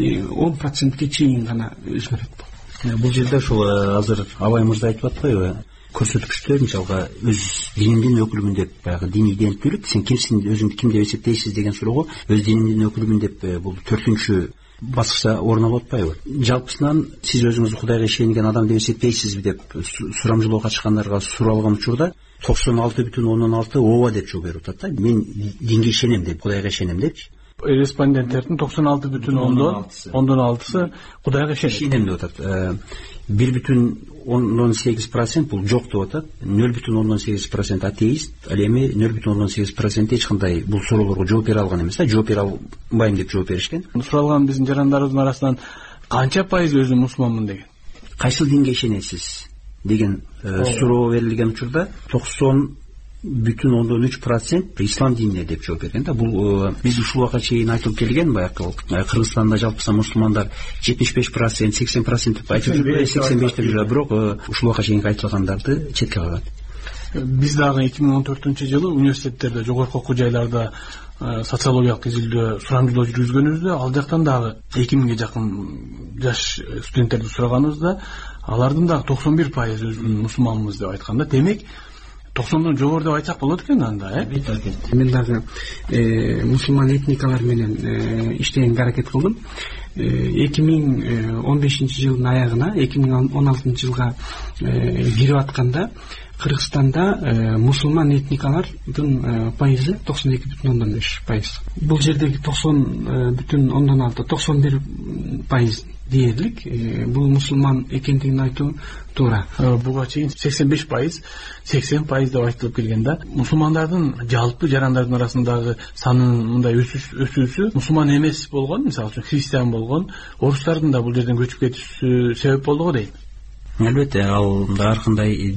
он процентке чейин гана өзгөрөт. Бул жерде ушул азыр Абай мырза айтып аткойбу, көрсөткүчтөр мисалга өз динимдин өкүлүмүн деп, баягы диний иденттүүлүк, сен кимсиң, өзүңдү ким деп эсептейсиз деген суроого өз динимдин өкүлүмүн деп, бул төртүнчү баскычта орун алып атпайбы? Жалпысынан сиз өзүңүздү Кудайга ишенген адам деп эсептейсизби деп сурамжылоого катышкандарга суралган учурда токсон алты бүтүн ондон алты ооба деп жооп берип атат да. Мен динге ишенем деп, Кудайга ишенем депчи. Респонденттердин токсон алты бүтүн ондон алтысы Кудайга ишенем деп атат. бир бүтүн ондон сегиз процент бул жок деп атат. нөл бүтүн ондон сегиз процент атеист, ал эми нөл бүтүн ондон сегиз процент эч кандай бул суроолорго жооп бере алган эмес да, жооп бере албайм деп жооп беришкен. Суралган биздин жарандарыбыздын арасынан канча пайыз өзү мусулманмын деген? Кайсыл динге ишенесиз деген суроо берилген учурда токсон бүтүн ондон үч процент ислам динине деп жооп берген да. Бул биз ушул убакка чейин айтылып келген, баягы Кыргызстанда жалпысынан мусулмандар жетимиш беш процент, сексен процент деп айтып жүрбөйбү, сексен беш деп жүрөбү, бирок ушул убакка чейин айтылгандарды четке кагат. Биз дагы эки миң он төртүнчү жылы университеттерде, жогорку окуу жайларда социологиялык изилдөө, сурамжылоо жүргүзгөнүбүздө, ал жактан дагы эки миңге жакын жаш студенттерди сураганыбызда, алардын дагы токсон бир пайыз өзүн мусулманбыз деп айтканда, демек токсондон жогору деп айтсак болот экен анда, э? Мен дагы мусулман этникалар менен иштегенге аракет кылдым. эки миң он бешинчи жылдын аягына, эки миң он алтынчы жылга кирип атканда Кыргызстанда мусулман этникалардын пайызы токсон эки бүтүн ондон беш пайыз. Бул жердеги токсон бүтүн ондон алты, токсон бир пайыз дээрлик бул мусулман экендигин айтуу туура. Буга чейин сексен беш пайыз, сексен пайыз деп айтылып келген да. Мусулмандардын жалпы жарандардын арасындагы санын мындай өсүүсү мусулман эмес болгон, мисалы үчүн христиан болгон орустардын да бул жерден көчүп кетиши себеп болду го дейт. Албетте, ал ар кандай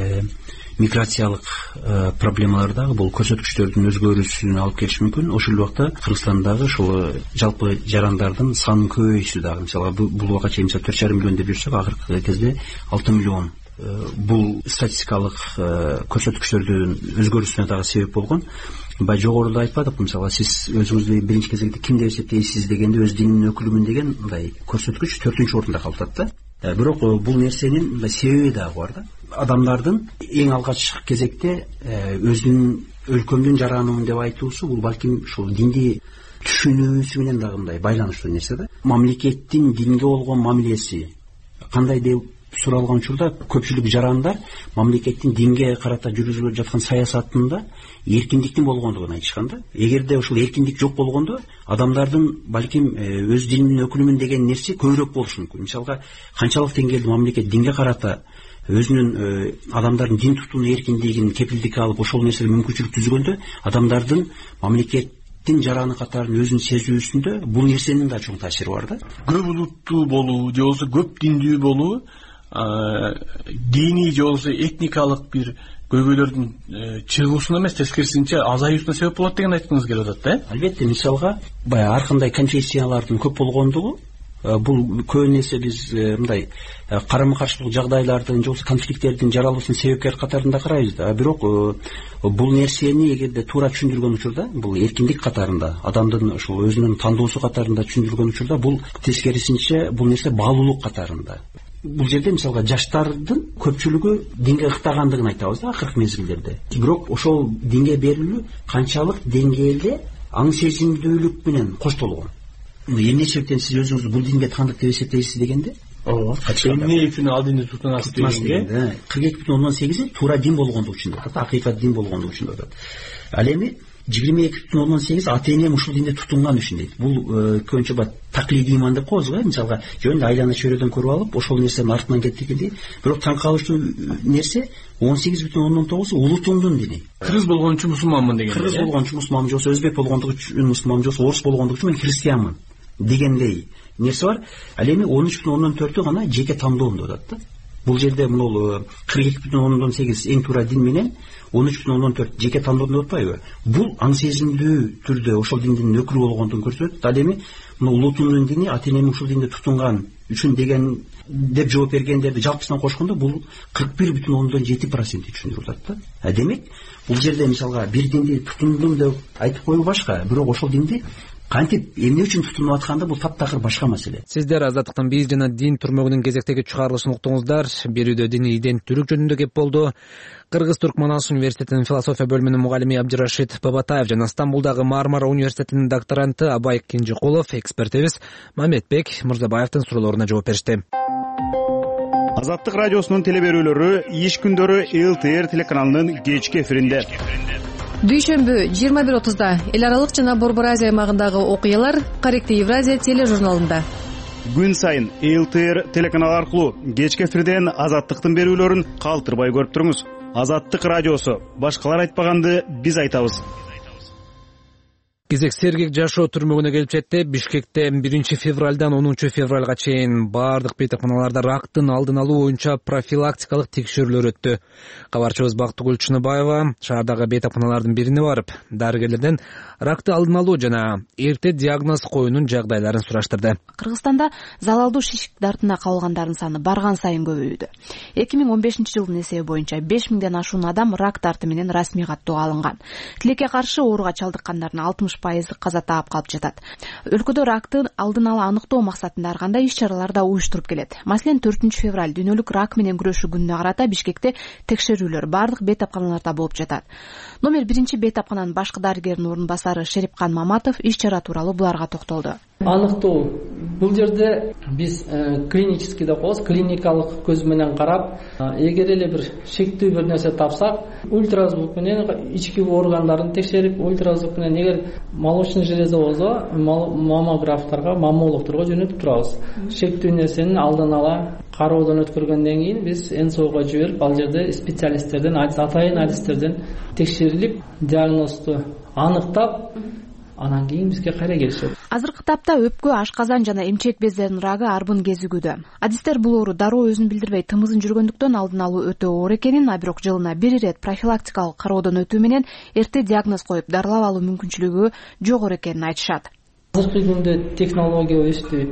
миграциялык проблемалар дагы бул көрсөткүчтөрдүн өзгөрүүсүнө алып келиши мүмкүн. Ошол убакта Кыргызстандагы ушул жалпы жарандардын санын көбөйүшү дагы, мисалы бул убакка чейин төрт жарым миллион деп жүрсөк, акыркы кезде алты миллион. Бул статистикалык көрсөткүчтөрдүн өзгөрүүсүнө дагы себеп болгон. Бай жогоруда айтпадыкпы, мисалы сиз өзүңүздү биринчи кезекте ким деп эсептейсиз дегенде өз дининин өкүлүмүн деген мындай көрсөткүч төртүнчү орунда калат да. Бирок бул нерсенин себеби дагы бар да. Адамдардын эң алгачкы кезекте өзүнүн өлкөмдүн жаранымын деп айтуусу бул балким ушул динди түшүнүүсү менен дагы мындай байланыштуу нерсе да. Мамлекеттин динге болгон мамилеси кандай деп суралган учурда көпчүлүк жарандар мамлекеттин динге карата жүргүзүлүп жаткан саясатында эркиндиктин болгондугун айтышкан да. Эгерде ушул эркиндик жок болгондо адамдардын балким өз дининин өкүлүмүн деген нерсе көбүрөөк болушу мүмкүн. Мисалга канчалык деңгээлде мамлекет динге карата өзүнүн адамдардын дин тутууну эркиндигин кепилдикке алып ошол нерсеге мүмкүнчүлүк түзгөндө адамдардын мамлекеттин жараны катарын өзүн сезүүсүндө бул нерсенин да чоң таасири бар да. Көп улуттуу болуу же болбосо көп диндүү болуу диний же болбосо этникалык бир көйгөйлөрдүн чыгуусуна эмес, тескерисинче азаюусуна себеп болот деген айткыңыз келип атат да. Албетте, мисалга баягы ар кандай конфессиялардын көп болгондугу бул көбүнесе биз мындай карама каршылык жагдайлардын же болбосо конфликттердин жаралуусунун себепкери катарында карайбыз да. Бирок бул нерсени эгерде туура түшүндүргөн учурда, бул эркиндик катарында, адамдын ушул өзүнүн тандоосу катарында түшүндүргөн учурда, бул тескерисинче бул нерсе баалуулук катарында. Бул жерде мисалга жаштардын көпчүлүгү динге ыктагандыгын айтабыз да акыркы мезгилдерде. Бирок ошол динге берилүү канчалык деңгээлде аң сезимдүүлүк менен коштолгон. Эмне себептен сиз өзүңүздү бул динге таандык деп эсептейсиз дегенде? Ооба. Эмне үчүн ал динди тутунасыз дегенде? кырк эки бүтүн ондон сегизи туура дин болгондугу үчүн деп атат, акыйкат дин болгондугу үчүн деп атат. Ал эми жыйырма эки бүтүн ондон сегиз ата энем ушул динде тутунган үчүн дейт. Бул көбүнчө ба таклидий иман деп коебуз го, мисалга жөн айлана чөйрөдөн көрүп алып, ошол нерсенин артынан кетти экен. Бирок таң калыштуу нерсе он сегиз бүтүн ондон тогузу улутумдун дини. Кыргыз болгон үчүн мусулманмын деген. Кыргыз болгон үчүн мусулманмын, же болбосо өзбек болгондугу үчүн мусулманмын, же болбосо орус болгондугу үчүн мен христианмын дегендей нерсе бар. Ал эми он үч бүтүн ондон төртү гана жеке тандоом деп атат да. бул жерде могул кырк эки бүтүн ондон сегиз эң туура дин менен он үч бүтүн ондон төрт жеке тандоодон деп атпайбы? Бул аң сезимдүү түрдө ошол диндин өкүлү болгондугун көрсөтөт. Ал эми мына улуутумдун дини ата энем ушул динди тутунган үчүн деген деп жооп бергендерди жалпысынан кошкондо бул кырк бир бүтүн ондон жети процент түшүндүрүп атат да. Демек бул жерде мисалга бир динди тутундум деп айтып коюу башка, бирок ошол динди кантип эмне үчүн тутунуп атканда бул таптакыр башка маселе. Сиздер Азаттыктын биз жана дин түрмөгүнүн кезектеги чыгарылышын уктуңуздар. Берүүдө диний иденттүүлүк жөнүндө кеп болду. Кыргыз-Түрк Манас университетинин философия бөлүмүнүн мугалими Абдирашид Бабатаев жана Стамбулдагы Мармара университетинин докторанты Абай Кинжикулов, экспертибиз Мамедбек Мырзабаевдин суроолоруна жооп беришти. Азаттык радиосунун телеберүүлөрү иш күндөрү эл тэ эр телеканалынын кечки эфиринде. Дүйшөмбү жыйырма бир отузда эл аралык жана Борбор Азия аймагындагы окуялар Корректив Евразия тележурналында. Күн сайын эл тэ эр телеканалы аркылуу кечки эфирден Азаттыктын берүүлөрүн калтырбай көрүп туруңуз. Азаттык радиосу. Башкалар айтпаганды биз айтабыз. Кезек сергек жашоо түрмөгүнө келип жетти. Бишкекте биринчи февралдан онунчу февралга чейин бардык бейтапканаларда рактын алдын алуу боюнча профилактикалык текшерүүлөр өттү. Кабарчыбыз Бактыгүл Чыныбаева шаардагы бейтапканалардын бирине барып, дарыгерлерден ракты алдын алуу жана эрте диагноз коюунун жагдайларын сураштырды. Кыргызстанда залалдуу шишик дартына кабылгандардын саны барган сайын көбөйүүдө. эки миң он бешинчи жылдын эсеби боюнча беш миңден ашуун адам рак дарты менен расмий каттоого алынган. Тилекке каршы ооруга чалдыккандардын алтымыш пайызы каза таап калып жатат. Өлкөдө ракты алдын ала аныктоо максатында ар кандай иш-чаралар да уюштуруп келет. Маселен, төртүнчү февраль дүйнөлүк рак менен күрөшүү күнүнө карата Бишкекте текшерүүлөр бардык бейтапканаларда болуп жатат. Номер биринчи бейтапкананын башкы дарыгеринин орун басары Шерипкан Маматов иш-чара тууралуу буларга токтолду. Аныктоо бул жерде биз клинический деп коебуз, клиникалык көз менен карап, эгер эле бир шектүү бир нерсе тапсак, ультразвук менен ички органдарын текшерип, ультразвук менен эгер молочный железа болсо, маммографтарга, маммологторго жөнөтүп турабыз. Шектүү нерсенин алдын ала кароодон өткөргөндөн кийин биз эн соого жиберип, ал жерде специалисттерден, атайын адистерден текшерилип, диагнозду аныктап, анан кийин бизге кайра келишет. Азыркы тапта өпкө, ашказан жана эмчек бездеринин рагы арбын кезигүүдө. Адистер бул оору дароо өзүн билдирбей тымызын жүргөндүктөн алдын алуу өтө оор экенин, а бирок жылына бир ирет профилактикалык кароодон өтүү менен эрте диагноз коюп дарылап алуу мүмкүнчүлүгү жогору экенин айтышат. Азыркы күндө технология өстү,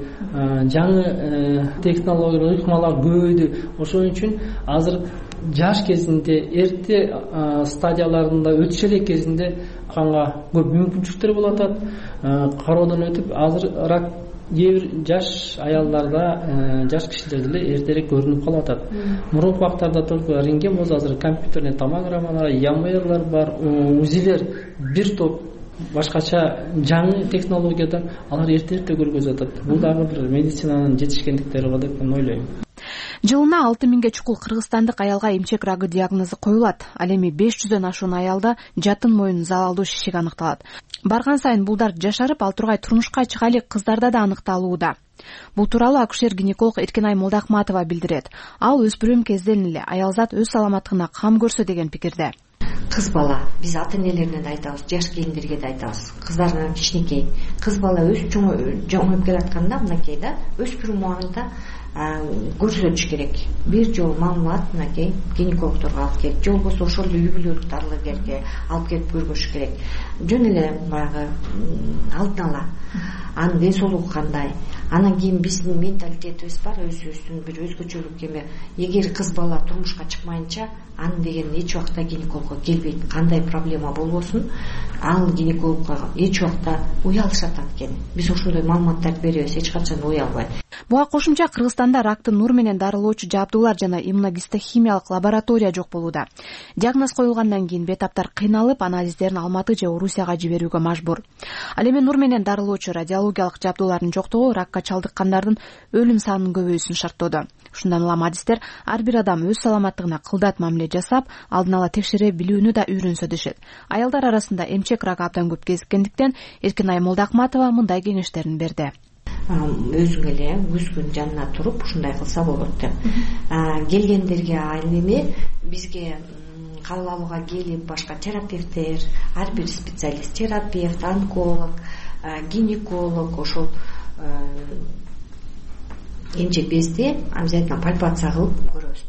жаңы технологиялар, ыкмалар көбөйдү. Ошон үчүн азыр жаш кезинде, эрте стадияларында, өтүш элек кезинде канга көп мүмкүнчүлүктөр болуп атат. Кароодон өтүп, азыр рак кээ бир жаш аялдарда, жаш кишилерде эле эртерээк көрүнүп калып атат. Мурунку убактарда только рентген болсо, азыр компьютерный томограммалар, ЯМРлар бар, УЗИлер, бир топ башкача жаңы технологияда алар эрте-эрте көргөзүп атат. Бул дагы бир медицинанын жетишкендиктери го деп мен ойлойм. Жылына алты миңге чукул кыргызстандык аялга эмчек рагы диагнозу коюлат. Ал эми беш жүздөн ашуун аялда жатын моюн залалдуу шишик аныкталат. Барган сайын булдар жашарып, ал тургай турмушка чыга элек кыздарда да аныкталууда. Бул тууралуу акушер-гинеколог Эркинай Молдахматова билдирет. Ал өспүрүм кезден эле аялзат өз саламаттыгына кам көрсө деген пикирде. Кыз бала, биз ата энелерине да айтабыз, жаш келиндерге да айтабыз. Кыздарына кичинекей, кыз бала өз чоңоюп келатканда, мынакей да, өспүрүм убагында көрсөтүш керек. Бир жол маалымат мынакей гинекологторго алып келип, же болбосо ошол эле үй бүлөлүк дарыгерге алып келип көргөзүш керек. Жөн эле баягы алдын ала анын ден соолугу кандай. Анан кийин биздин менталитетибиз бар, өзүбүздүн бир өзгөчөлүк эме. Эгер кыз бала турмушка чыкмайынча, анын деген эч убакта гинекологко келбейт. Кандай проблема болбосун, ал гинекологко эч убакта уялышат экен. Биз ошондой маалыматтарды беребиз, эч качан уялбайт. Буга кошумча Кыргызстанда рактын нур менен дарылоочу жабдуулар жана иммуногистохимиялык лаборатория жок болууда. Диагноз коюлгандан кийин бейтаптар кыйналып, анализдерин Алматы же Орусияга жиберүүгө мажбур. Ал эми нур менен дарылоочу радиологиялык жабдуулардын жоктугу ракка чалдыккандардын өлүм санынын көбөйүүсүн шарттоодо. Ушундан улам адистер ар бир адам өз саламаттыгына кылдат мамиле жасап, алдын ала текшере билүүнү да үйрөнсө дешет. Аялдар арасында эмчек рагы абдан көп кезиккендиктен Эркинай Молдахматова мындай кеңештерин берди. Өзүң эле күзгүн жанына туруп ушундай кылса болот деп. Келгендерге ал эми бизге кабыл алууга келип, башка терапевттер, ар бир специалист, терапевт, онколог, гинеколог ошол эмчек безди обязательно пальпация кылып көрөбүз.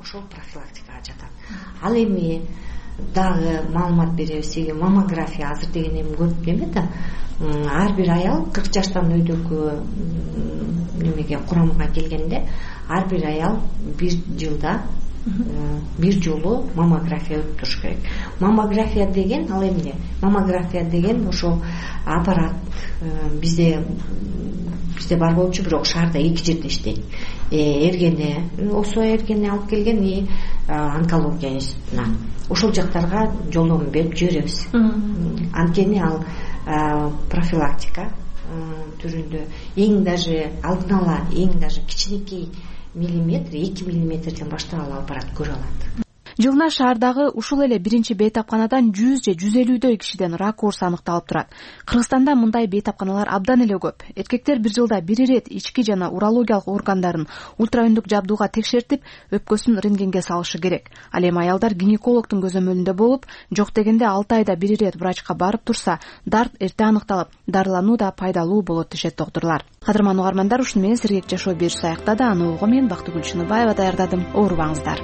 ошол профилактикага жатат. Ал эми дагы маалымат беребиз, маммография азыр деген эми көп неме да, ар бир аял кырк жаштан өйдөгү немеге курамга келгенде ар бир аял бир жылда бир жолу маммография өтүп туруш керек. Маммография деген ал эмне? Маммография деген ошол аппарат бизде бизде бар болчу, бирок шаарда эки жерде иштейт. Эргене, ОСО эргене алып келген и онкология институтуна. Ошол жактарга жолдомо берип жиберебиз. Анткени ал профилактика түрүндө эң даже алдын ала, эң даже кичинекей миллиметр, эки миллиметрден баштап ал аппарат көрө алат. Жылына шаардагы ушул эле биринчи бейтапканадан жүз же жүз элүүдөй кишиден рак оорусу аныкталып турат. Кыргызстанда мындай бейтапканалар абдан эле көп. Эркектер бир жылда бир ирет ички жана урологиялык органдарын ультраүндүк жабдууга текшертип, өпкөсүн рентгенге салышы керек. Ал эми аялдар гинекологдун көзөмөлүндө болуп, жок дегенде алты айда бир ирет врачка барып турса, дарт эрте аныкталып, дарылануу да пайдалуу болот дешет доктурлар. Кадырман угармандар, ушуну менен сиргек жашоо бериши аяктады. Аны угуу мен Бактыгүл Чыныбаева даярдадым. Оорубаңыздар.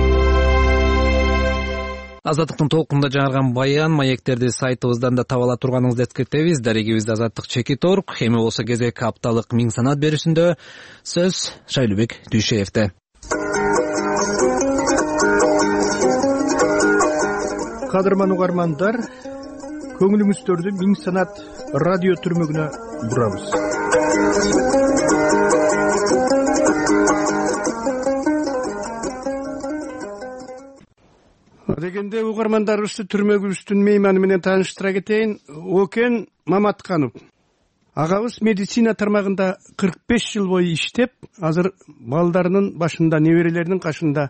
Азаттыктын толкунда жаңырган баян маектерди сайтыбыздан да таба ала турганыңызды эскертебиз. Дарегибиз Азаттык чекит орг. Эми болсо кезек апталык миң санат беришинде сөз Шайлыбек Дүйшеевде. Кадырман угармандар, көңүлүңүздөрдү миң санат радио түрмөгүнө бурабыз. Дегенде угармандарыбызды түрмөгүбүздүн мейманы менен тааныштыра кетейин. Окен Маматканов агабыз медицина тармагында кырк беш жыл бою иштеп, азыр балдарынын башында, неберелеринин кашында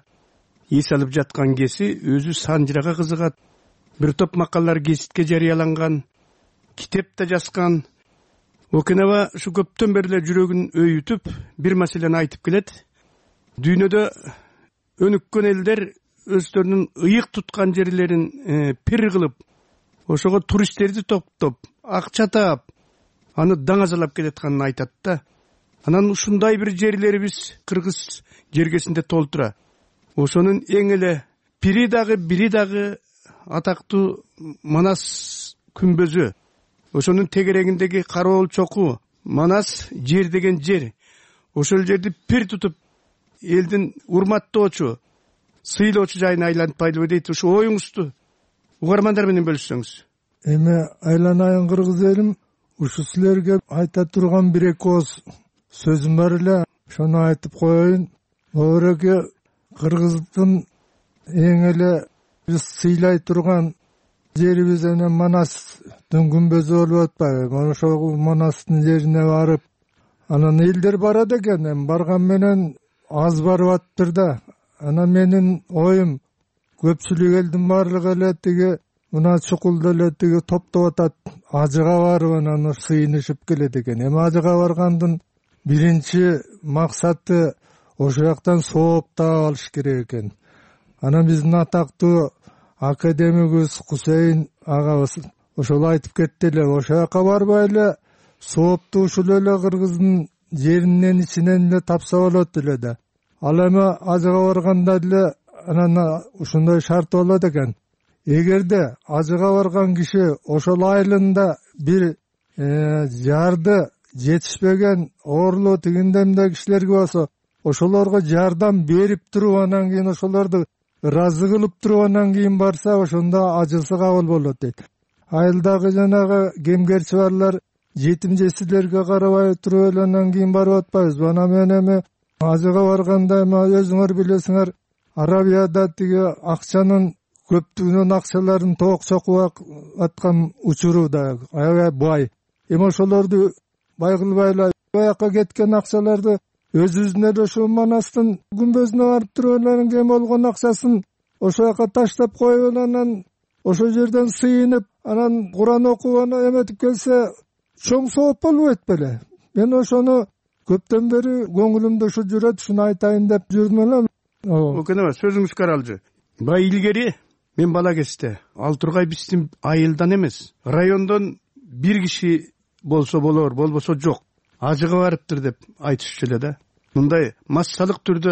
эс алып жаткан кези, өзү санжырага кызыгат. Бир топ макалалар гезитке жарыяланган, китеп да жазган. Окенова ушу көптөн бери эле жүрөгүн өйүтүп, бир маселени айтып келет. Дүйнөдө өнүккөн элдер өздөрүнүн ыйык туткан жерлерин пир кылып, ошого туристтерди топтоп, акча таап, аны даңазалап келатканын айтат да. Анан ушундай бир жерлерибиз Кыргыз жергесинде толтура. Ошонун эң эле бири дагы бири дагы атактуу Манас күмбөзү. Ошонун тегерегиндеги Кароол чоку, Манас жер деген жер. Ошол жерди пир тутуп, элдин урматтоочу, сыйлоочу жайына айлантпайлыбы дейт. Ушу оюңузду угармандар менен бөлүшсөңүз. Эми айланайын кыргыз элим, ушу силерге айта турган бир эки ооз сөзүм бар эле, ошону айтып коеюн. Оореке Кыргыздын эң эле биз сыйлай турган жерибиз эне Манастын күмбөзү болуп атпайбы? Ошол Манастын жерине барып, анан элдер барат экен, эми барган менен аз барып атыптыр да. Анан менин оюм, көпчүлүк элдин баардыгы эле тиги мына чукулда эле тиги топтоп атат, ажыга барып анан сыйынышып келет экен. Эми ажыга баргандын биринчи максаты ошол жактан сооп таап алыш керек экен. Анан биздин атактуу академигибиз Кусейин агабыз ошол айтып кетти эле, ошол жака барбай эле соопту ушул эле Кыргыздын жеринен ичинен эле тапса болот эле да. Ал эми ажыга барганда эле анан ушундай шарт болот экен. Эгерде ажыга барган киши ошол айылында бир жарды жетишпеген оорулуу тигиндемде кишилерге болсо, ошолорго жардам берип туруп, анан кийин ошолорду ыраазы кылып туруп, анан кийин барса, ошондо ажысы кабыл болот дейт. Айылдагы жанагы кемгерчи барлар жетим жесирлерге карабай туруп эле анан кийин барып атпайбызбы? Анан мен эми ажыга барганда эми өзүңөр билесиңер, Арабияда тиги акчанын көптүгүнөн акчаларын тоок чокуп аткан учуруда аябай бай. Эми ошолорду бай кылбай эле баяка кеткен акчаларды өзүбүздүн эле ошол Манастын күмбөзүнө барып туруп, анан кем болгон акчасын ошол жака таштап коюп, анан ошол жерден сыйынып, анан Куран окуп, анан эметип келсе, чоң сооп болбойт беле? Мен ошону көптөн бери көңүлүмдө ушу жүрөт, ушуну айтайын деп жүрдүм эле. Окенеба, сөзүңүз каралжы. Бай илгери мен бала кезде ал тургай биздин айылдан эмес, райондон бир киши болсо болор, болбосо жок, ажыга барыптыр деп айтышчу эле да. Мындай массалык түрдө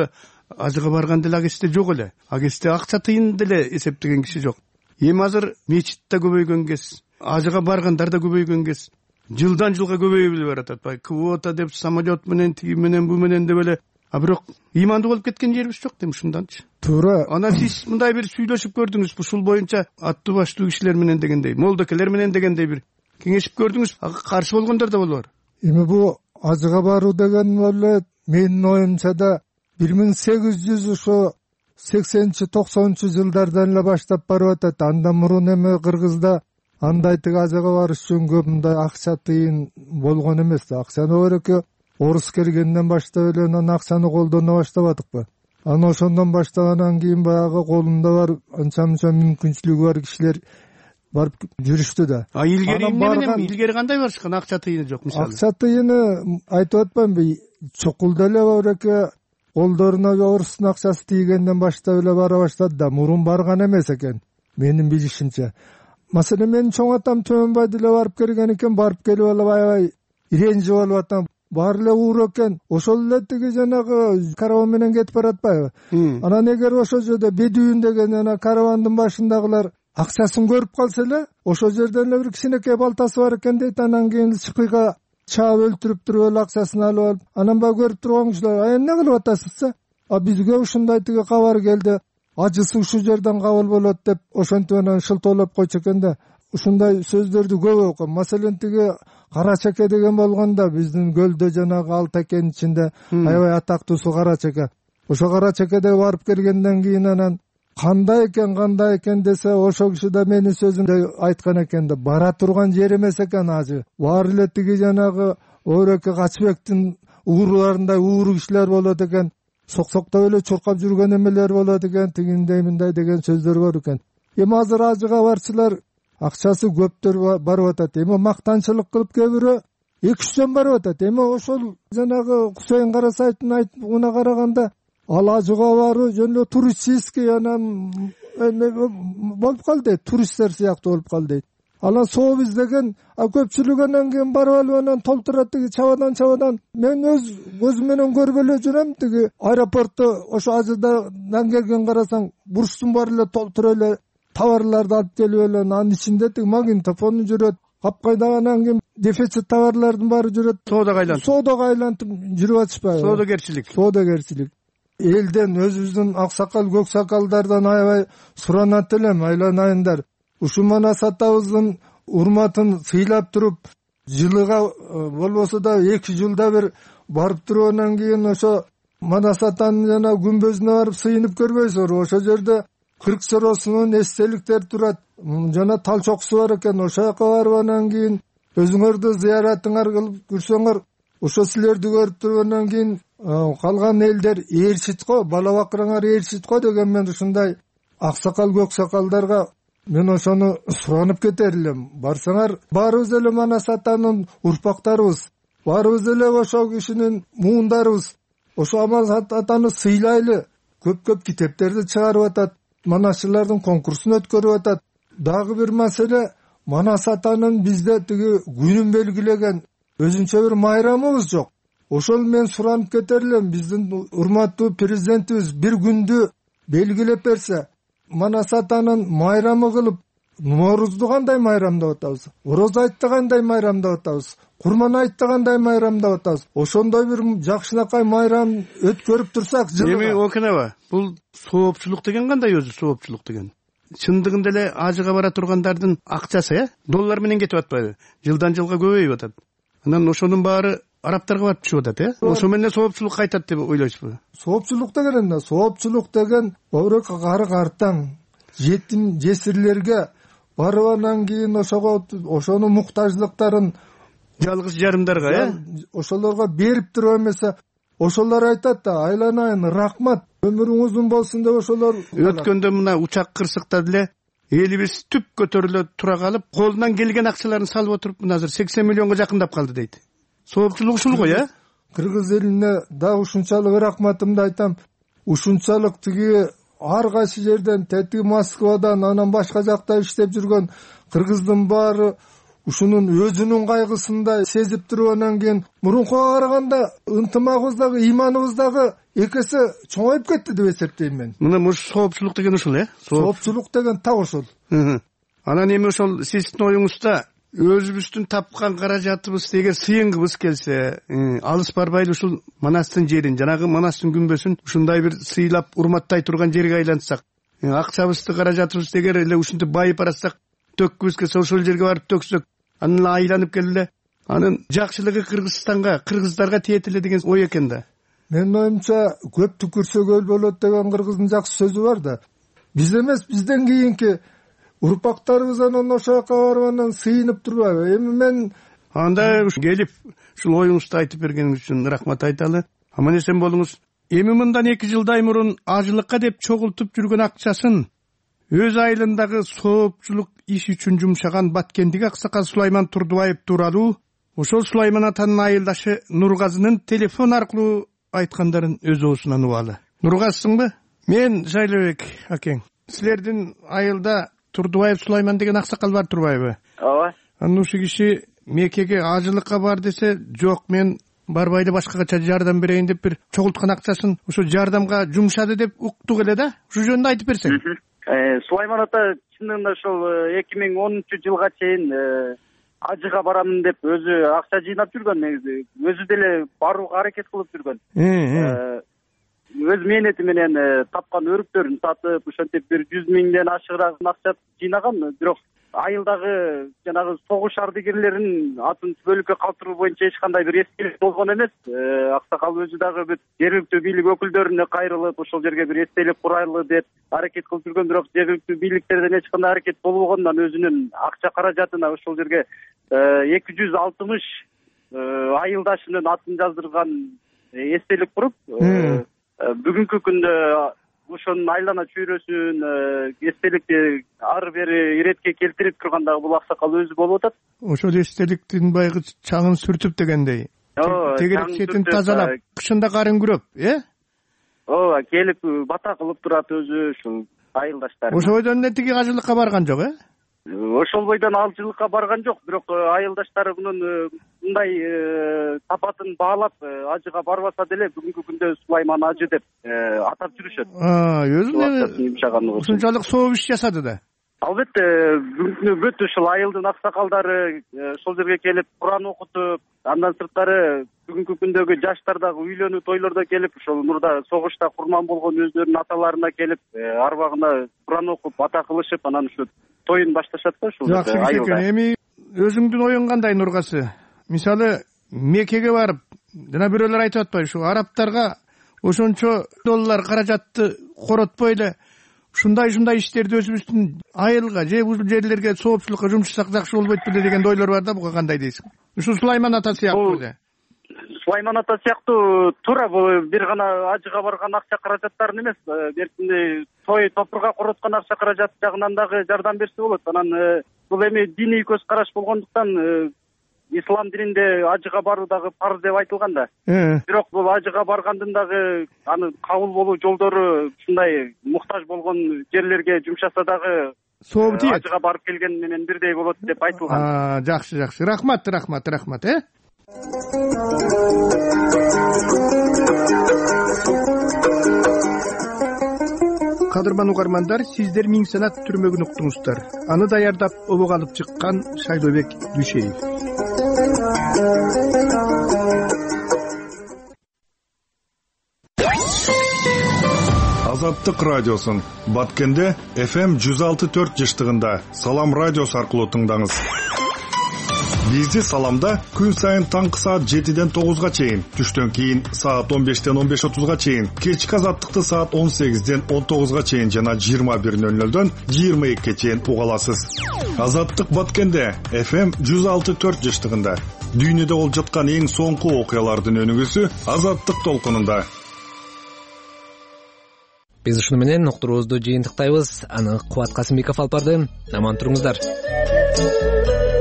ажыга барган деле ак кезде жок эле. Ак кезде акча тыйын деле эсептеген киши жок. Эми азыр мечит да көбөйгөн кез, ажыга баргандар да көбөйгөн кез. Жылдан жылга көбөйүп эле баратат. Бай квота деп самолет менен, тиги менен, бу менен деп эле. А бирок ыймандуу болуп кеткен жерибиз жок дейм ушунданчы. Туура. Анан сиз мындай бир сүйлөшүп көрдүңүз, ушул боюнча аттуу баштуу кишилер менен дегендей, молдокелер менен дегендей бир кеңешип көрдүңүз, ага каршы болгондор да болор. Эми бу ажыга баруу деген эле менин оюмча да бир миң сегиз жүз ошо сексенинчи токсонунчу жылдардан эле баштап барып атат. Андан мурун эми Кыргызда андай тиги ажыга барыш үчүн көп мындай акча тыйын болгон эмес. Акчаны өрөкө орус келгенден баштап эле анан акчаны колдоно баштабадыкпы? Анан ошондон баштагандан кийин баягы колунда бар анча мынча мүмкүнчүлүгү бар кишилер барып жүрүштү да. А илгери эмне менен, илгери кандай барышкан? Акча тыйыны жок мисалы. Акча тыйыны айтып атпаймынбы? Чокулда эле өрөкө колдоруна орустун акчасы тийгенден баштап эле бара баштады да, мурун барган эмес экен менин билишимче. Маселен менин чоң атам Төмөнбай деле барып келген экен, барып келип алып аябай ренжип алып атам. Баары эле уур экен. Ошол эле тиги жанагы караван менен кетип баратпайбы? Анан эгер ошол жерде Бедуин деген ана каравандын башындагылар акчасын көрүп калса эле, ошол жерден эле бир кичинекей балтасы бар экен дейт. Анан кийин чыкыйга чаап өлтүрүп туруп эле акчасын алып алып, анан баягы көрүп турган кишилер, "А эмне кылып атасыз? А бизге ушундай тиги кабар келди. Ажысы ушул жерден кабыл болот" деп ошентип анан шылтоолоп койчу экен да. Ушундай сөздөрдү көп окуйм. Маселен тиги Кара чеке деген болгондо биздин көлдө жанагы Алтакенин ичинде аябай атактуусу Кара чеке. Ошо Кара чекеде барып келгенден кийин анан кандай экен, кандай экен десе, ошол киши да менин сөзүмдө айткан экен да, бара турган жер эмес экен ажы. Баары эле тиги жанагы Өрөкө Качыбектин ууруларындай ууру кишилер болот экен. Соксоктоп эле чуркап жүргөн эмелер болот экен, тигиндей мындай деген сөздөр бар экен. Эми азыр ажыга барчылар акчасы көптөр барып атат. Эми мактанчылык кылып кээ бирөө эки жүз сом барып атат. Эми ошол жанагы Кусейин Карасаевдин айтымына караганда ал ажыга баруу жөн эле туристический анан болуп калды, туристтер сыяктуу болуп калды дейт. Анан сооп издеген көпчүлүк анан кийин барып алып анан толтурат тиги чабадан чабадан. Мен өз көзүм менен көрүп эле жүрөм, тиги аэропортто ошо ажыдан келген карасаң бурчтун баары эле толтура эле товарларды алып келип эле, анын ичинде тиги магнитофон жүрөт, капкайда анан кийин дефицит товарлардын баары жүрөт. Соодага айлантып. Соодага айлантып жүрүп атышпайбы? Соодагерчилик. Соодагерчилик. Элден, өзүбүздүн аксакал, көксакалдардан аябай суранат элем, айланайындар. Ушул Манас атабыздын урматын сыйлап туруп, жылыга болбосо да эки жылда бир барып тургандан кийин ошо Манас атанын жана күмбөзүнө барып сыйынып көрбөйсүңөр? Ошол жерде кырк сороосунун эстеликтери турат. Жана тал чокусу бар экен. Ошол жака барып анан кийин өзүңөрдү зыяратыңар кылып жүрсөңөр, ошо силерди көрүп тургандан кийин калган элдер ээрчит го, бала бакыраңар ээрчит го деген мен ушундай аксакал көксакалдарга мен ошону суранып кетер элем. Барсаңар, баарыбыз эле Манас атанын урпактарыбыз, баарыбыз эле ошол кишинин муундарыбыз. Ошо Манас атаны сыйлайлы. Көп-көп китептерди чыгарып атат. Манасчылардын конкурсун өткөрүп атат. Дагы бир маселе, Манас атанын бизде тиги күнүн белгилеген өзүнчө бир майрамыбыз жок. Ошол мен суранып кетер элем, биздин урматтуу президентибиз бир күндү белгилеп берсе, Манас атанын майрамы кылып, Ноорузду кандай майрамдап атабыз? Орозо айтты кандай майрамдап атабыз? Курман айтты кандай майрамдап атабыз? Ошондой бир жакшынакай майрам өткөрүп турсак, жылыга. Эми окунаба, бул соопчулук деген кандай өзү соопчулук деген? Чындыгында эле ажыга бара тургандардын акчасы, э, доллар менен кетип атпайбы? Жылдан жылга көбөйүп атат. Анан ошонун баары арабтарга барып түшүп атат, э? Ошо менен соопчулук кайтат деп ойлойсузбу? Соопчулук деген эмне? Соопчулук деген өрөк кары картаң, жетим жесирлерге барып анан кийин ошого ошону муктаждыктарын жалгыз жарымдарга, э? Ошолорго берип туруп эмесе, ошолор айтат да, айланайын, рахмат, өмүрүң узун болсун деп ошолор. Өткөндө мына учак кырсыкта деле элибиз түп көтөрүлө тура калып, колунан келген акчаларын салып отуруп, мына азыр сексен миллионго жакындап калды дейт. Соопчулук ушул го, э? Кыргыз элине да ушунчалык рахматымды айтам. Ушунчалык тиги ар кайсы жерден, тети Москвадан, анан башка жакта иштеп жүргөн кыргыздын баары ушунун өзүнүн кайгысын да сезип туруп анан кийин мурункуга караганда ынтымагыбыз дагы ыйманыбыз дагы эки эсе чоңоюп кетти деп эсептейм мен. Мына ушу соопчулук деген ушул э? Соопчулук деген так ошол. Анан эми ошол сиздин оюңузда өзүбүздүн тапкан каражатыбыз эгер сыйынгыбыз келсе, алыс барбайлы ушул Манастын жерин, жанагы Манастын күмбөсүн ушундай бир сыйлап урматтай турган жерге айлантсак, акчабызды каражатыбызды эгер эле ушинтип байып баратсак, төккүбүз келсе ошол жерге барып төксөк, анан айланып келип эле анын жакшылыгы Кыргызстанга, кыргыздарга тиет эле деген ой экен да. Менин оюмча көп түкүрсө көл болот деген кыргыздын жакшы сөзү бар да. Биз эмес, бизден кийинки урпактарыбыз анан ошол жака барып анан сыйынып турбайбы? Эми мен анда келип ушул оюңузду айтып бергениңиз үчүн рахмат айталы. Аман эсен болуңуз. Эми мындан эки жылдай мурун ажылыкка деп чогултуп жүргөн акчасын өз айылындагы соопчулук иш үчүн жумшаган Баткендик аксакал Сулайман Турдубаев тууралуу ошол Сулайман атанын айылдашы Нургазынын телефон аркылуу айткандарын өз оосунан угалы. Нургазсыңбы? Мен Жайлыбек акең. Силердин айылда Турдубаев Сулайман деген аксакал бар турбайбы? Ооба. Анын ушул киши Меккеге ажылыкка бар десе, жок мен барбайлы башкача жардам берейин деп бир чогулткан акчасын ошо жардамга жумшады деп уктук эле да. Ушул жөнүндө айтып берсең. Сулайман ата чынында ошол эки миң онунчу жылга чейин ажыга барамын деп өзү акча жыйнап жүргөн, негизи өзү деле барууга аракет кылып жүргөн. Өз мээнети менен тапкан өрүктөрүн сатып, ошентип бир жүз миңден ашыгыраак акча жыйнаган, бирок айылдагы жанагы согуш ардагерлеринин атын түбөлүккө калтыруу боюнча эч кандай бир эстелик болгон эмес. Аксакал өзү дагы бир жергиликтүү бийлик өкүлдөрүнө кайрылып, ошол жерге бир эстелик курайлы деп аракет кылып жүргөн, бирок жергиликтүү бийликтерден эч кандай аракет болбогондон өзүнүн акча каражатына ошол жерге эки жүз алтымыш айылдашынын атын жаздырган эстелик куруп, бүгүнкү күндө ошонун айлана чөйрөсүн эстеликти ары бери иретке келтирип тургандагы бул аксакал өзү болуп атат. Ошол эстеликтин баягы чаңын сүртүп дегендей. Тегерек четин тазалап, кышында карын күрөп, э? Ооба, келип бата кылып турат өзү ушул айылдаштар. Ошол бойдон эле тиги ажылыкка барган жок, э? Ошол бойдон алчылыкка барган жок, бирок айылдаштары мунун мындай сапатын баалап ажыга барбаса деле бүгүнкү күндө Сулайман ажы деп атап жүрүшөт. Өзү ушунчалык сооп иш жасады да. Албетте, бүгүнкү бүт ушул айылдын аксакалдары ошол жерге келип Куран окутуп, андан сырткары бүгүнкү күндөгү жаштар дагы үйлөнүү тойлордо келип, ошол мурда согушта курман болгон өздөрүнүн аталарына келип, арбагына Куран окуп, бата кылышып, анан ушу тоюн башташат да ушул айылда. Жакшы экен. Эми өзүңдүн оюң кандай, Нургасы? Мисалы, Меккеге барып, жана бирөөлөр айтып атпайбы, ушу арабтарга ошончо доллар каражатты коротпой эле ушундай-ушундай иштерди өзүбүздүн айылга же бул жерлерге соопчулукка жумшасак жакшы болбойт беле деген ойлор бар да, буга кандай дейсиң? Ушу Сулайман ата сыяктуу эле. Сулайман ата сыяктуу туура, бул бир гана ажыга барган акча каражаттарын эмес, беркинде той топурга короткон акча каражат жагынан дагы жардам берсе болот. Анан бул эми диний көз караш болгондуктан ислам дининде ажыга баруу дагы парыз деп айтылган да. Бирок бул ажыга баргандын дагы аны кабыл болуу жолдору ушундай муктаж болгон жерлерге жумшаса дагы ажыга барып келген менен бирдей болот деп айтылган. Жакшы, жакшы. Рахмат, рахмат, рахмат, э? Кадырман угармандар, сиздер Миң санат түрмөгүн уктуңуздар. Аны даярдап обого алып чыккан Шайлообек Дүшеев. Азаттык радиосун Баткенде эф эм жүз алты төрт жыштыгында Салам радиосу аркылуу тыңдаңыз. Бизди Саламда күн сайын таңкы саат жетиден тогузга чейин, түштөн кийин саат он бештен он беш отузга чейин, кечки Азаттыкты саат он сегизден он тогузга чейин жана жыйырма бир нөл нөлдөн жыйырма экиге чейин уга аласыз. Азаттык Баткенде эф эм жүз алты төрт жыштыгында дүйнөдө болуп жаткан эң соңку окуялардын өнүгүүсү Азаттык толкунунда. Биз ушуну менен уктуруубузду жыйынтыктайбыз. Аны Кубат Касымбеков алып барды. Аман туруңуздар.